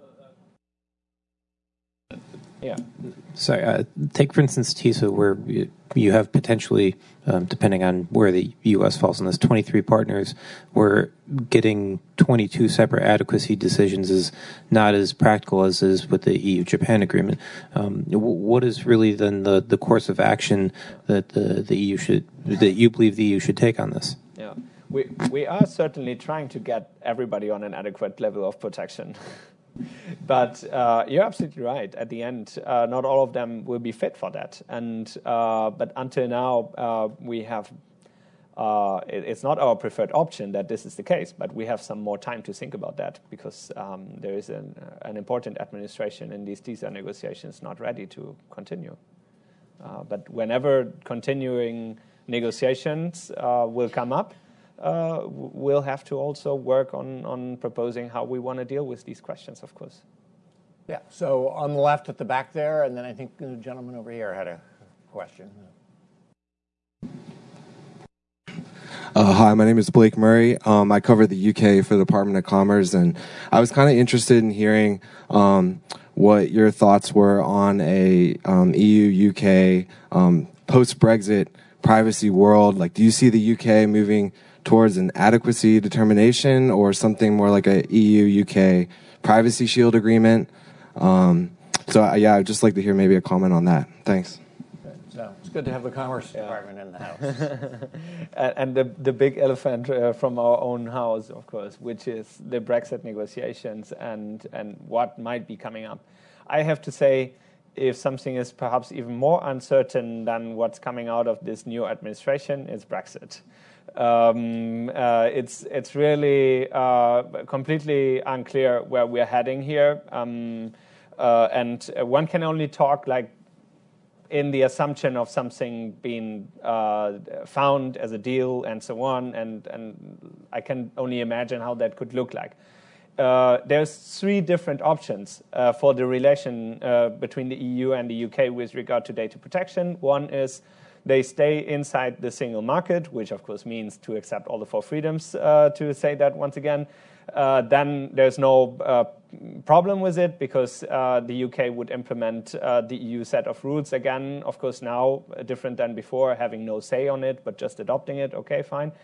Yeah. Sorry, uh, take, for instance, TISA, where you, you have potentially, um, depending on where the U S falls in this, twenty-three partners, where getting twenty-two separate adequacy decisions is not as practical as is with the E U-Japan agreement. Um, what is really then the, the course of action that the, the E U should, that you believe the E U should take on this? Yeah, we we are certainly trying to get everybody on an adequate level of protection. But uh, you're absolutely right. At the end, uh, not all of them will be fit for that. And uh, but until now, uh, we have. Uh, it, it's not our preferred option that this is the case, but we have some more time to think about that, because um, there is an, an important administration in these TISA negotiations not ready to continue. Uh, but whenever continuing negotiations uh, will come up, Uh, we'll have to also work on, on proposing how we want to deal with these questions, of course. Yeah, so on the left at the back there, and then I think the gentleman over here had a question. Uh, hi, my name is Blake Murray. Um, I cover the U K for the Department of Commerce, and I was kind of interested in hearing um, what your thoughts were on a um, E U-U K um, post-Brexit privacy world. Like, do you see the U K moving towards an adequacy determination or something more like a E U-U K privacy shield agreement? Um, so, uh, yeah, I'd just like to hear maybe a comment on that. Thanks. So it's good to have the Commerce yeah. Department in the house. and and the, the big elephant uh, from our own house, of course, which is the Brexit negotiations and, and what might be coming up. I have to say, if something is perhaps even more uncertain than what's coming out of this new administration, it's Brexit. Um, uh, it's it's really uh, completely unclear where we're heading here, um, uh, and one can only talk like in the assumption of something being uh, found as a deal and so on, and and I can only imagine how that could look like. Uh, there's three different options uh, for the relation uh, between the E U and the U K with regard to data protection. One is they stay inside the single market, which of course means to accept all the four freedoms, uh, to say that once again. uh, then there's no uh, problem with it because uh, the U K would implement uh, the E U set of rules again. Of course, now uh, different than before, having no say on it, but just adopting it. Okay, fine.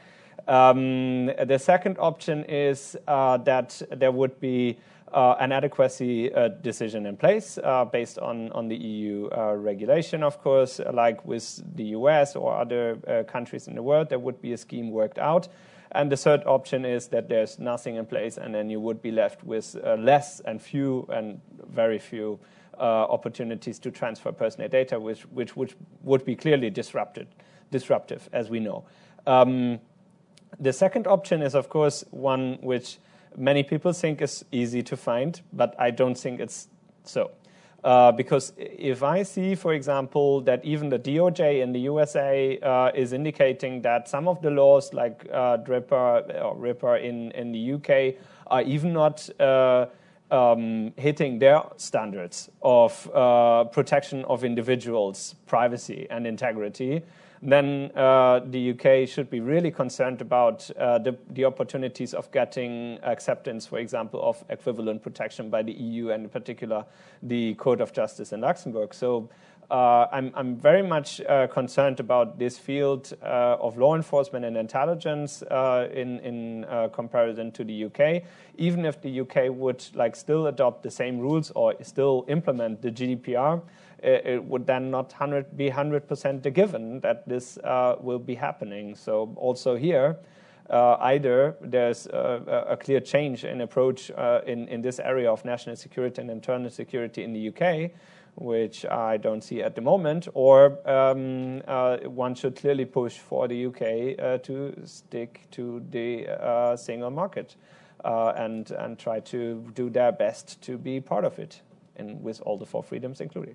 Um, the second option is uh, that there would be uh, an adequacy uh, decision in place uh, based on, on the E U uh, regulation, of course, like with the U S or other uh, countries in the world, there would be a scheme worked out. And the third option is that there's nothing in place, and then you would be left with uh, less and few and very few uh, opportunities to transfer personal data, which, which, which would be clearly disrupted, disruptive, as we know. Um, The second option is, of course, one which many people think is easy to find, but I don't think it's so. Uh, because if I see, for example, that even the D O J in the U S A uh, is indicating that some of the laws like uh, DRIPA or RIPA in, in the U K are even not uh, um, hitting their standards of uh, protection of individuals' privacy and integrity, then uh, the U K should be really concerned about uh, the, the opportunities of getting acceptance, for example, of equivalent protection by the E U and in particular the Court of Justice in Luxembourg. So uh, I'm, I'm very much uh, concerned about this field uh, of law enforcement and intelligence uh, in, in uh, comparison to the U K. Even if the U K would like still adopt the same rules or still implement the G D P R, it would then not be one hundred percent a given that this uh, will be happening. So also here, uh, either there's a, a clear change in approach uh, in, in this area of national security and internal security in the U K, which I don't see at the moment, or um, uh, one should clearly push for the U K uh, to stick to the uh, single market uh, and, and try to do their best to be part of it, and with all the four freedoms included.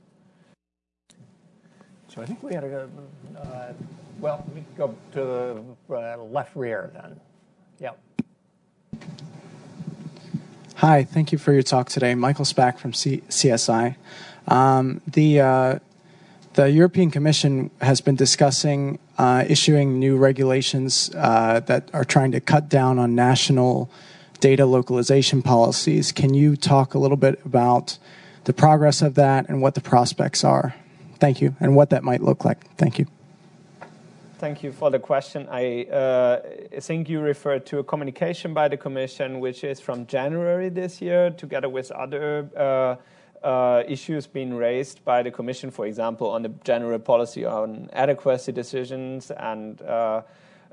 So I think we got to go, uh, well, we can go to the uh, left rear then. Yeah. Hi, thank you for your talk today. Michael Spack from C- CSI. Um, the, uh, the European Commission has been discussing uh, issuing new regulations uh, that are trying to cut down on national data localization policies. Can you talk a little bit about the progress of that and what the prospects are? Thank you, and what that might look like. Thank you. Thank you for the question. I uh, think you referred to a communication by the Commission, which is from January this year, together with other uh, uh, issues being raised by the Commission, for example, on the general policy on adequacy decisions and uh,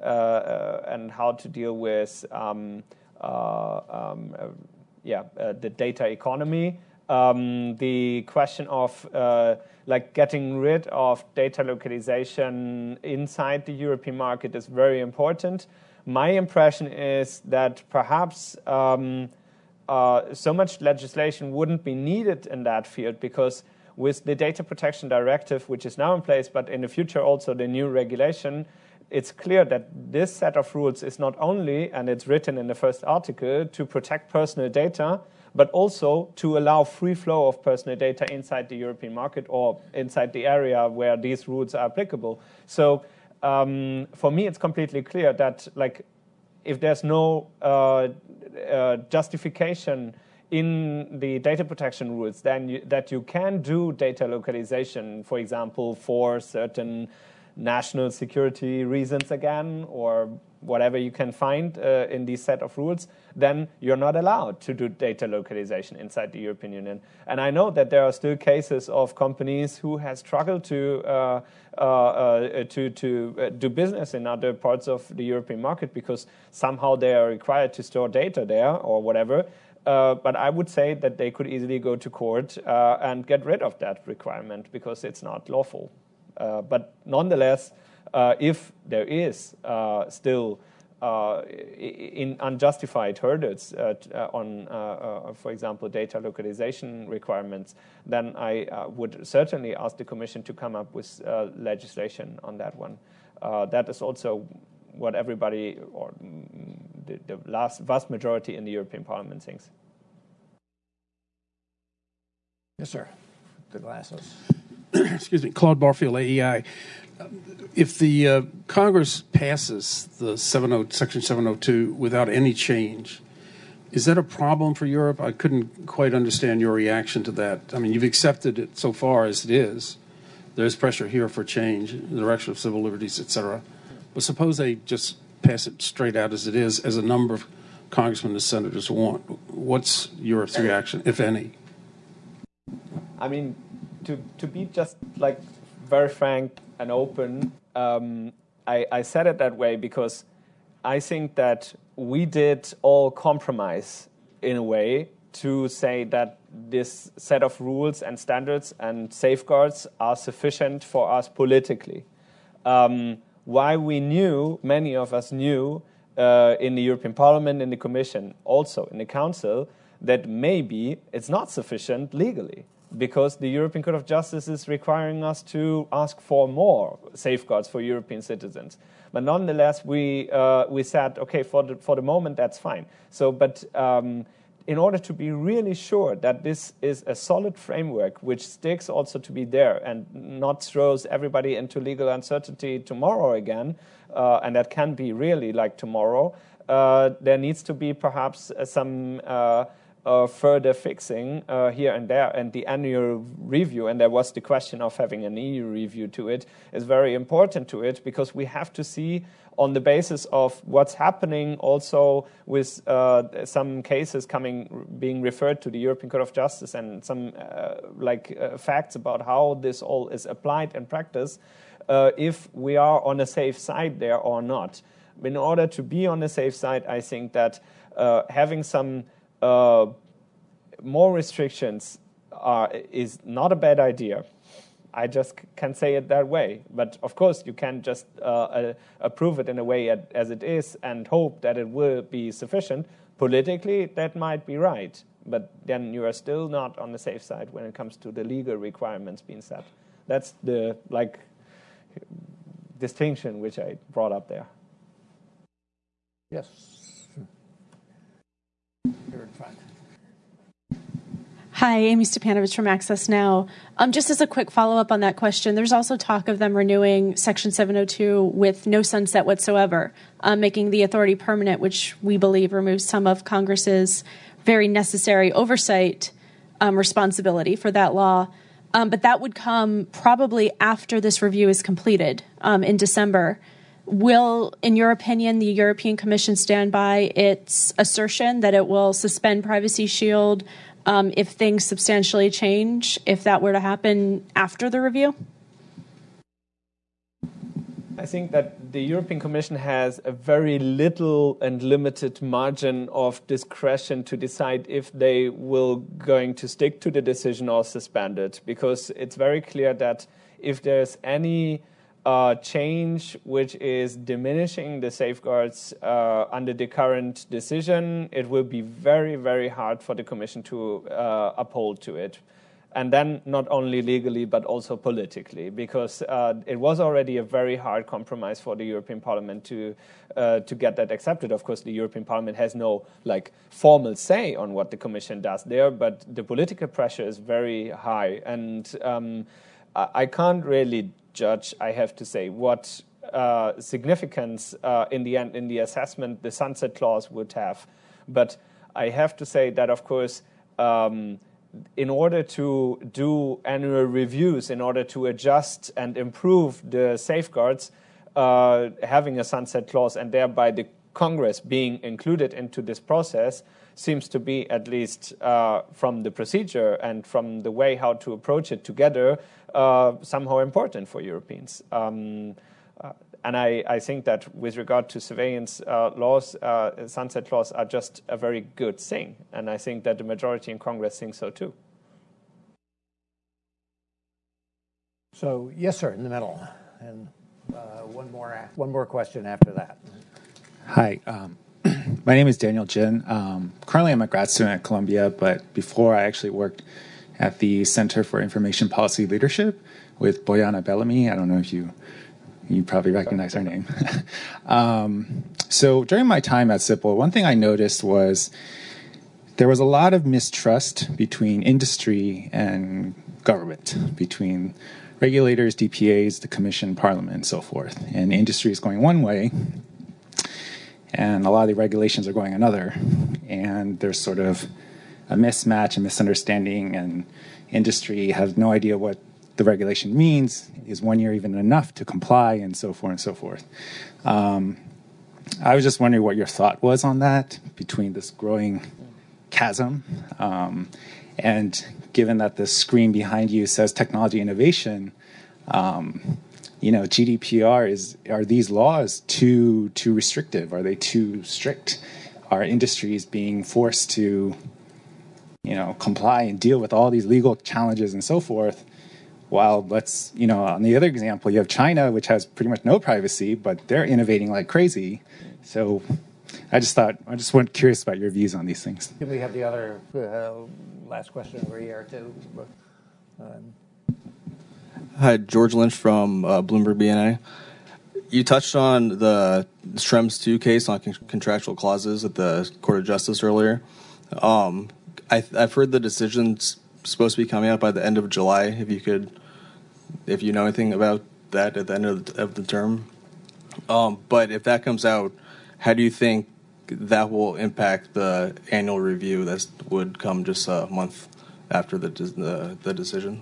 uh, and how to deal with um, uh, um, uh, yeah uh, the data economy. Um, the question of uh, like getting rid of data localization inside the European market is very important. My impression is that perhaps um, uh, so much legislation wouldn't be needed in that field, because with the Data Protection Directive, which is now in place, but in the future also the new regulation, it's clear that this set of rules is not only, and it's written in the first article, to protect personal data, but also to allow free flow of personal data inside the European market or inside the area where these rules are applicable. So um, for me, it's completely clear that like if there's no uh, uh, justification in the data protection rules, then you, that you can do data localization, for example, for certain national security reasons again, or whatever you can find uh, in this set of rules, then you're not allowed to do data localization inside the European Union. And I know that there are still cases of companies who have struggled to uh, uh, uh, to, to uh, do business in other parts of the European market because somehow they are required to store data there or whatever. Uh, but I would say that they could easily go to court uh, and get rid of that requirement because it's not lawful. Uh, but nonetheless, uh, if there is uh, still uh, in unjustified hurdles uh, t- uh, on, uh, uh, for example, data localization requirements, then I uh, would certainly ask the Commission to come up with uh, legislation on that one. Uh, that is also what everybody, or the, the last vast majority in the European Parliament thinks. Yes, sir. The glasses. Excuse me, Claude Barfield, A E I. If the uh, Congress passes the seven oh, Section seven oh two without any change, Is that a problem for Europe? I couldn't quite understand your reaction to that. I mean, you've accepted it so far as it is. There's pressure here for change in the direction of civil liberties, et cetera. But suppose they just pass it straight out as it is, as a number of congressmen and senators want. What's Europe's reaction, if any? I mean, to, to be just like very frank and open, um, I, I said it that way because I think that we did all compromise in a way to say that this set of rules and standards and safeguards are sufficient for us politically. Um, why we knew, many of us knew, uh, in the European Parliament, in the Commission, also in the Council, that maybe it's not sufficient legally, because the European Court of Justice is requiring us to ask for more safeguards for European citizens. But nonetheless, we uh, we said, okay, for the for the moment, that's fine. So, but um, in order to be really sure that this is a solid framework which sticks also to be there and not throws everybody into legal uncertainty tomorrow again, uh, and that can be really like tomorrow, uh, there needs to be perhaps some uh, uh, further fixing uh, here and there. And the annual review, and there was the question of having an E U review to it, is very important to it, because we have to see on the basis of what's happening also with uh, some cases coming, being referred to the European Court of Justice, and some uh, like uh, facts about how this all is applied in practice, uh, if we are on a safe side there or not. In order to be on the safe side, I think that uh, having some uh, more restrictions are, is not a bad idea. I just can say it that way. But of course, you can just uh, uh, approve it in a way at, as it is and hope that it will be sufficient. Politically, that might be right. But then you are still not on the safe side when it comes to the legal requirements being set. That's the like distinction which I brought up there. Yes. Here in front. Hi, Amy Stepanovich from Access Now. Um, just as a quick follow-up on that question, there's also talk of them renewing Section seven oh two with no sunset whatsoever, uh, making the authority permanent, which we believe removes some of Congress's very necessary oversight um, responsibility for that law. Um, but that would come probably after this review is completed um, in December. Will, in your opinion, the European Commission stand by its assertion that it will suspend Privacy Shield Um, if things substantially change, if that were to happen after the review? I think that the European Commission has a very little and limited margin of discretion to decide if they will going to stick to the decision or suspend it, because it's very clear that if there's any uh, change which is diminishing the safeguards uh, under the current decision, it will be very, very hard for the Commission to uh, uphold to it. And then not only legally, but also politically, because uh, it was already a very hard compromise for the European Parliament to uh, to get that accepted. Of course, the European Parliament has no like formal say on what the Commission does there, but the political pressure is very high. And um, I, I can't really judge, I have to say, what uh, significance uh, in the end, in the assessment, the sunset clause would have. But I have to say that, of course, um, in order to do annual reviews, in order to adjust and improve the safeguards, uh, having a sunset clause and thereby the Congress being included into this process seems to be, at least uh, from the procedure and from the way how to approach it together, uh, somehow important for Europeans. Um, uh, and I, I think that with regard to surveillance uh, laws, uh, sunset laws are just a very good thing. And I think that the majority in Congress thinks so too. So, yes, sir, in the middle. And uh, one more one more question after that. Hi. Um, my name is Daniel Jin. Um, currently, I'm a grad student at Columbia, but before I actually worked at the Center for Information Policy Leadership with Bojana Bellamy. I don't know if you you probably recognize her name. um, so during my time at C I P L, one thing I noticed was there was a lot of mistrust between industry and government, between regulators, D P As, the Commission, Parliament, and so forth. And industry is going one way, and a lot of the regulations are going another. And there's sort of a mismatch and misunderstanding, and industry has no idea what the regulation means. Is one year even enough to comply, and so forth and so forth. Um, I was just wondering what your thought was on that, between this growing chasm, um, and given that the screen behind you says technology innovation, um, you know, G D P R is, are these laws too too restrictive? Are they too strict? Are industries being forced to, you know, comply and deal with all these legal challenges and so forth? While let's, you know, on the other example, you have China, which has pretty much no privacy, but they're innovating like crazy. So I just thought, I just was curious about your views on these things. Can we have the other uh, last question over here, too? Um, Hi, George Lynch from uh, Bloomberg B N A. You touched on the Schrems two case on con- contractual clauses at the Court of Justice earlier. Um, I, I've heard the decision's supposed to be coming out by the end of July. If you could, if you know anything about that at the end of the, of the term. Um, but if that comes out, how do you think that will impact the annual review that would come just a month after the the, the decision?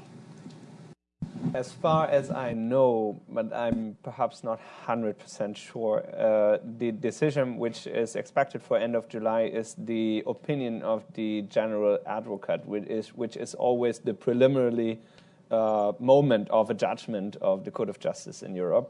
As far as I know, but I'm perhaps not one hundred percent sure, uh, the decision which is expected for end of July is the opinion of the general advocate, which is, which is always the preliminary uh, moment of a judgment of the Court of Justice in Europe.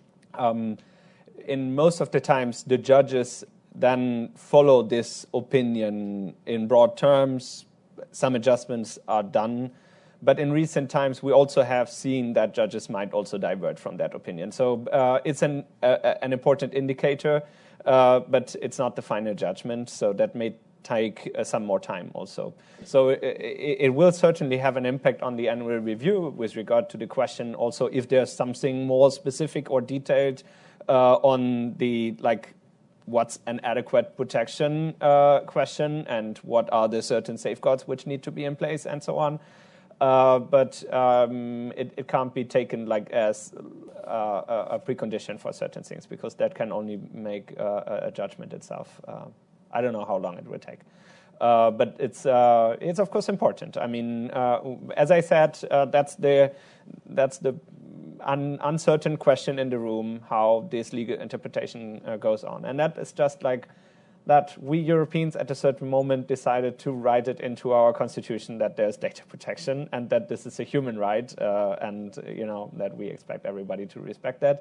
Um, in most of the times, the judges then follow this opinion in broad terms. Some adjustments are done. But in recent times, we also have seen that judges might also divert from that opinion. So uh, it's an uh, an important indicator, uh, but it's not the final judgment. So that may take uh, some more time also. So it, it will certainly have an impact on the annual review with regard to the question also if there's something more specific or detailed uh, on the, like, what's an adequate protection uh, question and what are the certain safeguards which need to be in place and so on. Uh, but um, it, it can't be taken like as uh, a precondition for certain things, because that can only make uh, a judgment itself. Uh, I don't know how long it will take, uh, but it's uh, it's of course important. I mean, uh, as I said, uh, that's the that's the un- uncertain question in the room, how this legal interpretation uh, goes on, and that is just like. That we Europeans at a certain moment decided to write it into our constitution that there's data protection and that this is a human right, uh, and you know that we expect everybody to respect that.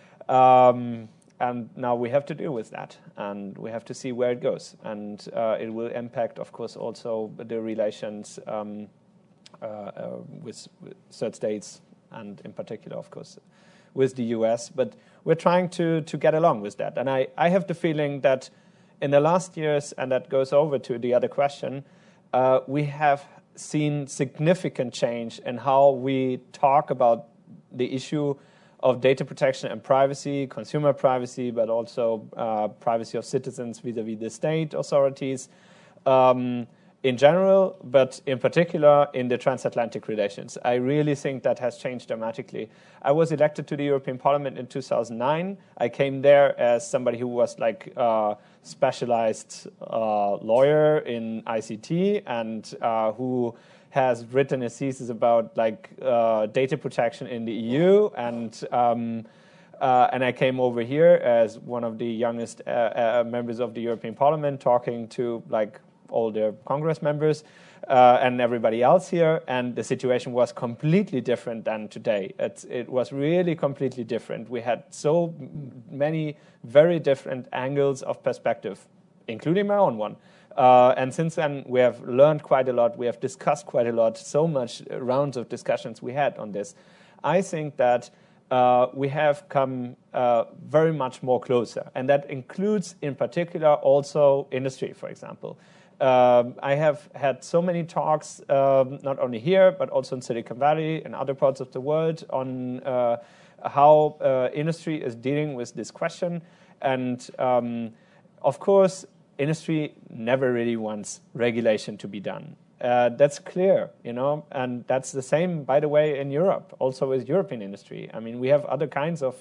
Um, and now we have to deal with that, and we have to see where it goes. And uh, it will impact, of course, also the relations um, uh, uh, with, with third states, and in particular, of course, with the U S. But we're trying to to get along with that, and I, I have the feeling that. In the last years, and that goes over to the other question, uh, we have seen significant change in how we talk about the issue of data protection and privacy, consumer privacy, but also uh, privacy of citizens vis-a-vis the state authorities um, in general, but in particular in the transatlantic relations. I really think that has changed dramatically. I was elected to the European Parliament in two thousand nine. I came there as somebody who was like uh, specialized uh, lawyer in I C T and uh, who has written a thesis about like uh, data protection in the E U, and um, uh, and I came over here as one of the youngest uh, uh, members of the European Parliament, talking to like all the Congress members uh, and everybody else here, and the situation was completely different than today. It's, it was really completely different. We had so many very different angles of perspective, including my own one. Uh, and since then, we have learned quite a lot. We have discussed quite a lot, so much rounds of discussions we had on this. I think that uh, we have come uh, very much more closer, and that includes, in particular, also industry, for example. Um, I have had so many talks, um, not only here, but also in Silicon Valley and other parts of the world, on uh, how uh, industry is dealing with this question. And um, of course, industry never really wants regulation to be done. Uh, that's clear, you know, and that's the same, by the way, in Europe, also with European industry. I mean, we have other kinds of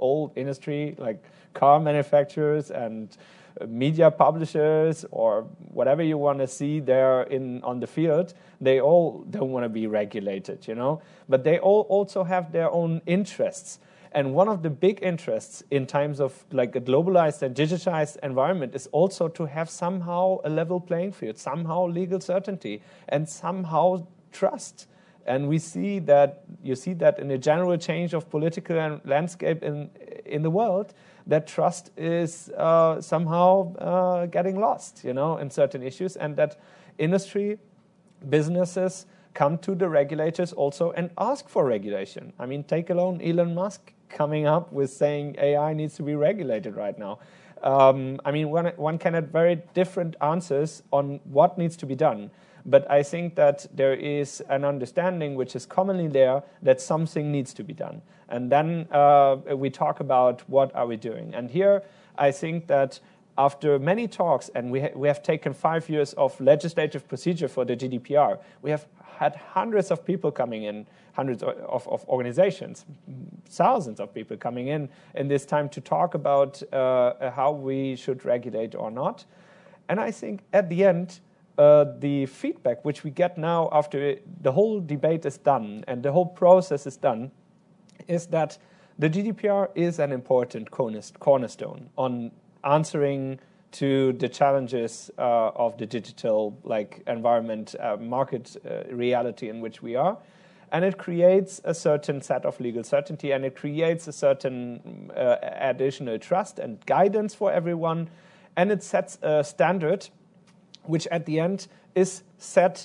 old industry like car manufacturers and media publishers or whatever you want to see there in on the field, they all don't want to be regulated, you know. But they all also have their own interests. And one of the big interests in times of like a globalized and digitized environment is also to have somehow a level playing field, somehow legal certainty, and somehow trust. And we see that, you see that in a general change of political and landscape in in the world, that trust is uh, somehow uh, getting lost, you know, in certain issues, and that industry, businesses come to the regulators also and ask for regulation. I mean, take alone Elon Musk coming up with saying A I needs to be regulated right now. Um, I mean, one, one can have very different answers on what needs to be done. But I think that there is an understanding which is commonly there that something needs to be done. And then uh, we talk about what are we doing. And here I think that after many talks, and we, ha- we have taken five years of legislative procedure for the G D P R, we have had hundreds of people coming in, hundreds of, of, of organizations, thousands of people coming in in this time to talk about uh, how we should regulate or not. And I think at the end, uh, the feedback which we get now after the whole debate is done and the whole process is done is that the G D P R is an important cornerstone on answering to the challenges uh, of the digital like environment, uh, market uh, reality in which we are. And it creates a certain set of legal certainty, and it creates a certain uh, additional trust and guidance for everyone. And it sets a standard which at the end is set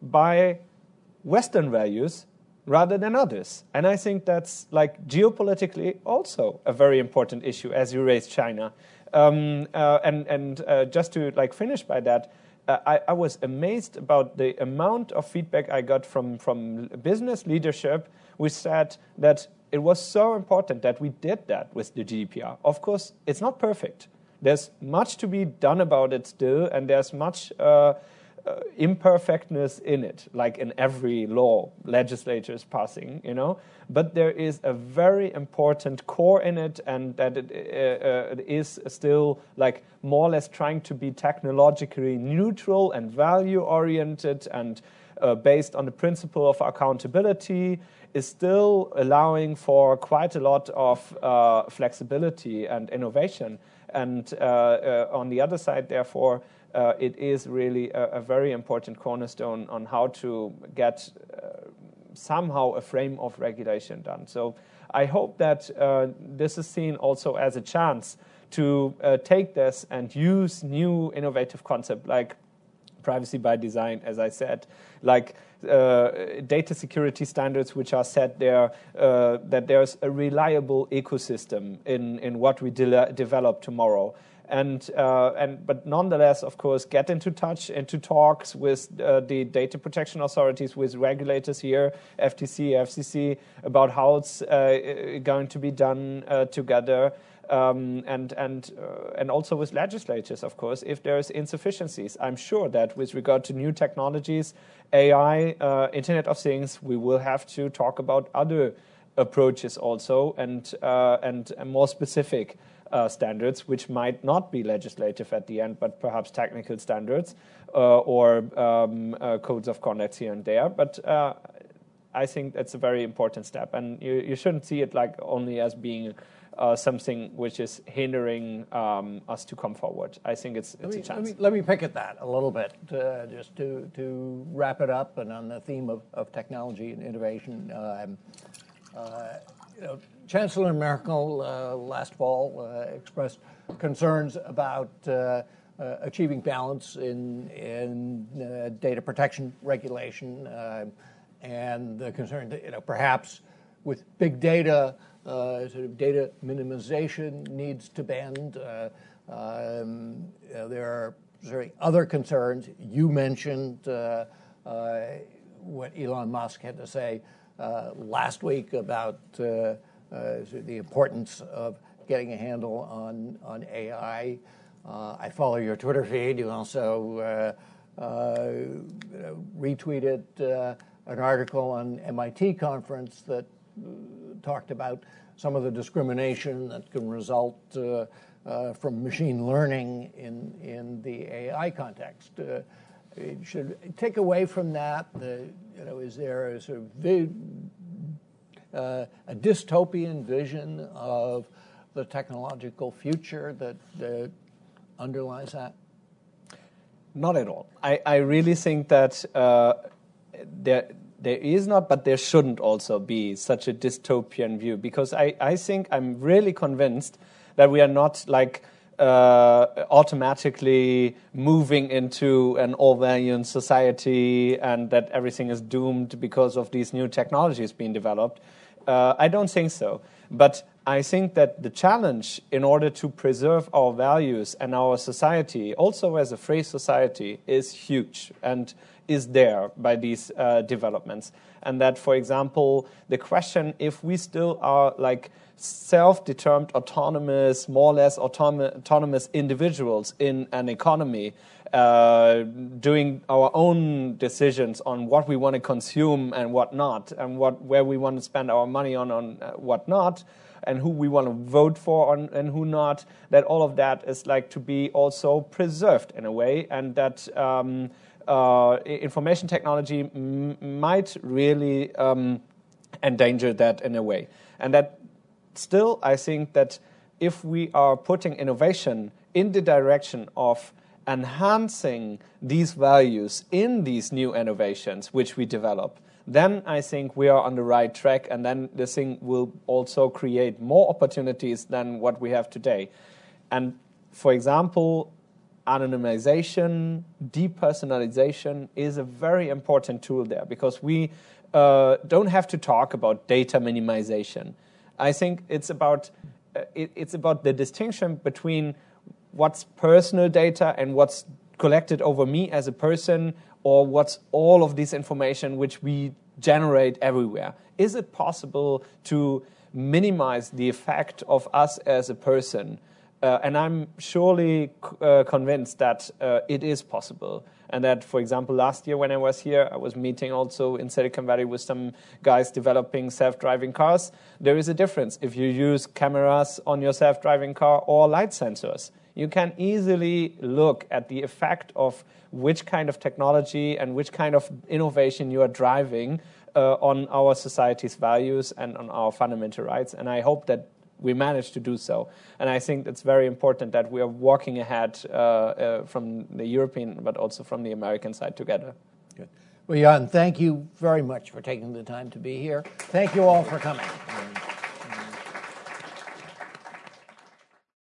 by Western values rather than others. And I think that's like geopolitically also a very important issue, as you raised China. Um, uh, and and uh, just to like finish by that, uh, I, I was amazed about the amount of feedback I got from, from business leadership, which said that it was so important that we did that with the G D P R. Of course, it's not perfect. There's much to be done about it still, and there's much uh, uh, imperfectness in it, like in every law legislators passing, you know. But there is a very important core in it, and that it, uh, uh, it is still like more or less trying to be technologically neutral and value-oriented and uh, based on the principle of accountability, is still allowing for quite a lot of uh, flexibility and innovation. And uh, uh, on the other side, therefore, uh, it is really a, a very important cornerstone on how to get uh, somehow a frame of regulation done. So I hope that uh, this is seen also as a chance to uh, take this and use new innovative concepts like privacy by design, as I said, like uh, data security standards which are set there, uh, that there's a reliable ecosystem in, in what we de- develop tomorrow. And uh, and but nonetheless, of course, get into touch, into talks with uh, the data protection authorities, with regulators here, F T C, F C C, about how it's uh, going to be done uh, together. Um, and and uh, and also with legislators, of course, if there's insufficiencies. I'm sure that with regard to new technologies, A I, uh, Internet of Things, we will have to talk about other approaches also, and uh, and, and more specific uh, standards, which might not be legislative at the end, but perhaps technical standards uh, or um, uh, codes of conduct here and there. But uh, I think that's a very important step, and you, you shouldn't see it like only as being Uh, something which is hindering um, us to come forward. I think it's, it's let me, a chance. Let me, let me pick at that a little bit, uh, just to, to wrap it up, and on the theme of, of technology and innovation. Um, uh, you know, Chancellor Merkel uh, last fall uh, expressed concerns about uh, uh, achieving balance in, in uh, data protection regulation, uh, and the concern that, you know, perhaps with big data, Uh, sort of data minimization needs to bend. Uh, um, you know, there are sort of other concerns. You mentioned uh, uh, what Elon Musk had to say uh, last week about uh, uh, sort of the importance of getting a handle on, on A I. Uh, I follow your Twitter feed. You also uh, uh, you know, retweeted uh, an article on M I T conference that talked about some of the discrimination that can result uh, uh, from machine learning in, in the A I context. Uh, it should take away from that, the, you know, is there a sort of vi- uh, a dystopian vision of the technological future that, that underlies that? Not at all. I, I really think that uh, there there is not, but there shouldn't also be such a dystopian view, because I, I think I'm really convinced that we are not like uh, automatically moving into an Orwellian society and that everything is doomed because of these new technologies being developed. Uh, I don't think so. But I think that the challenge in order to preserve our values and our society, also as a free society, is huge and is there by these uh, developments. And that, for example, the question if we still are like self-determined, autonomous, more or less autom- autonomous individuals in an economy, uh, doing our own decisions on what we want to consume and what not, and what where we want to spend our money on, on uh, what not, and who we want to vote for on, and who not, that all of that is like to be also preserved in a way, and that um, uh, information technology m- might really um, endanger that in a way. And that still, I think that if we are putting innovation in the direction of enhancing these values in these new innovations which we develop, then I think we are on the right track, and then the thing will also create more opportunities than what we have today. And for example, anonymization, depersonalization is a very important tool there, because we uh, don't have to talk about data minimization. I think it's about uh, it, it's about the distinction between what's personal data and what's collected over me as a person, or what's all of this information which we generate everywhere. Is it possible to minimize the effect of us as a person? Uh, and I'm surely uh, convinced that uh, it is possible. And that, for example, last year when I was here, I was meeting also in Silicon Valley with some guys developing self-driving cars. There is a difference if you use cameras on your self-driving car or light sensors. You can easily look at the effect of which kind of technology and which kind of innovation you are driving uh, on our society's values and on our fundamental rights. And I hope that we manage to do so. And I think it's very important that we are walking ahead uh, uh, from the European, but also from the American side together. Good. Well, Jan, thank you very much for taking the time to be here. Thank you all for coming.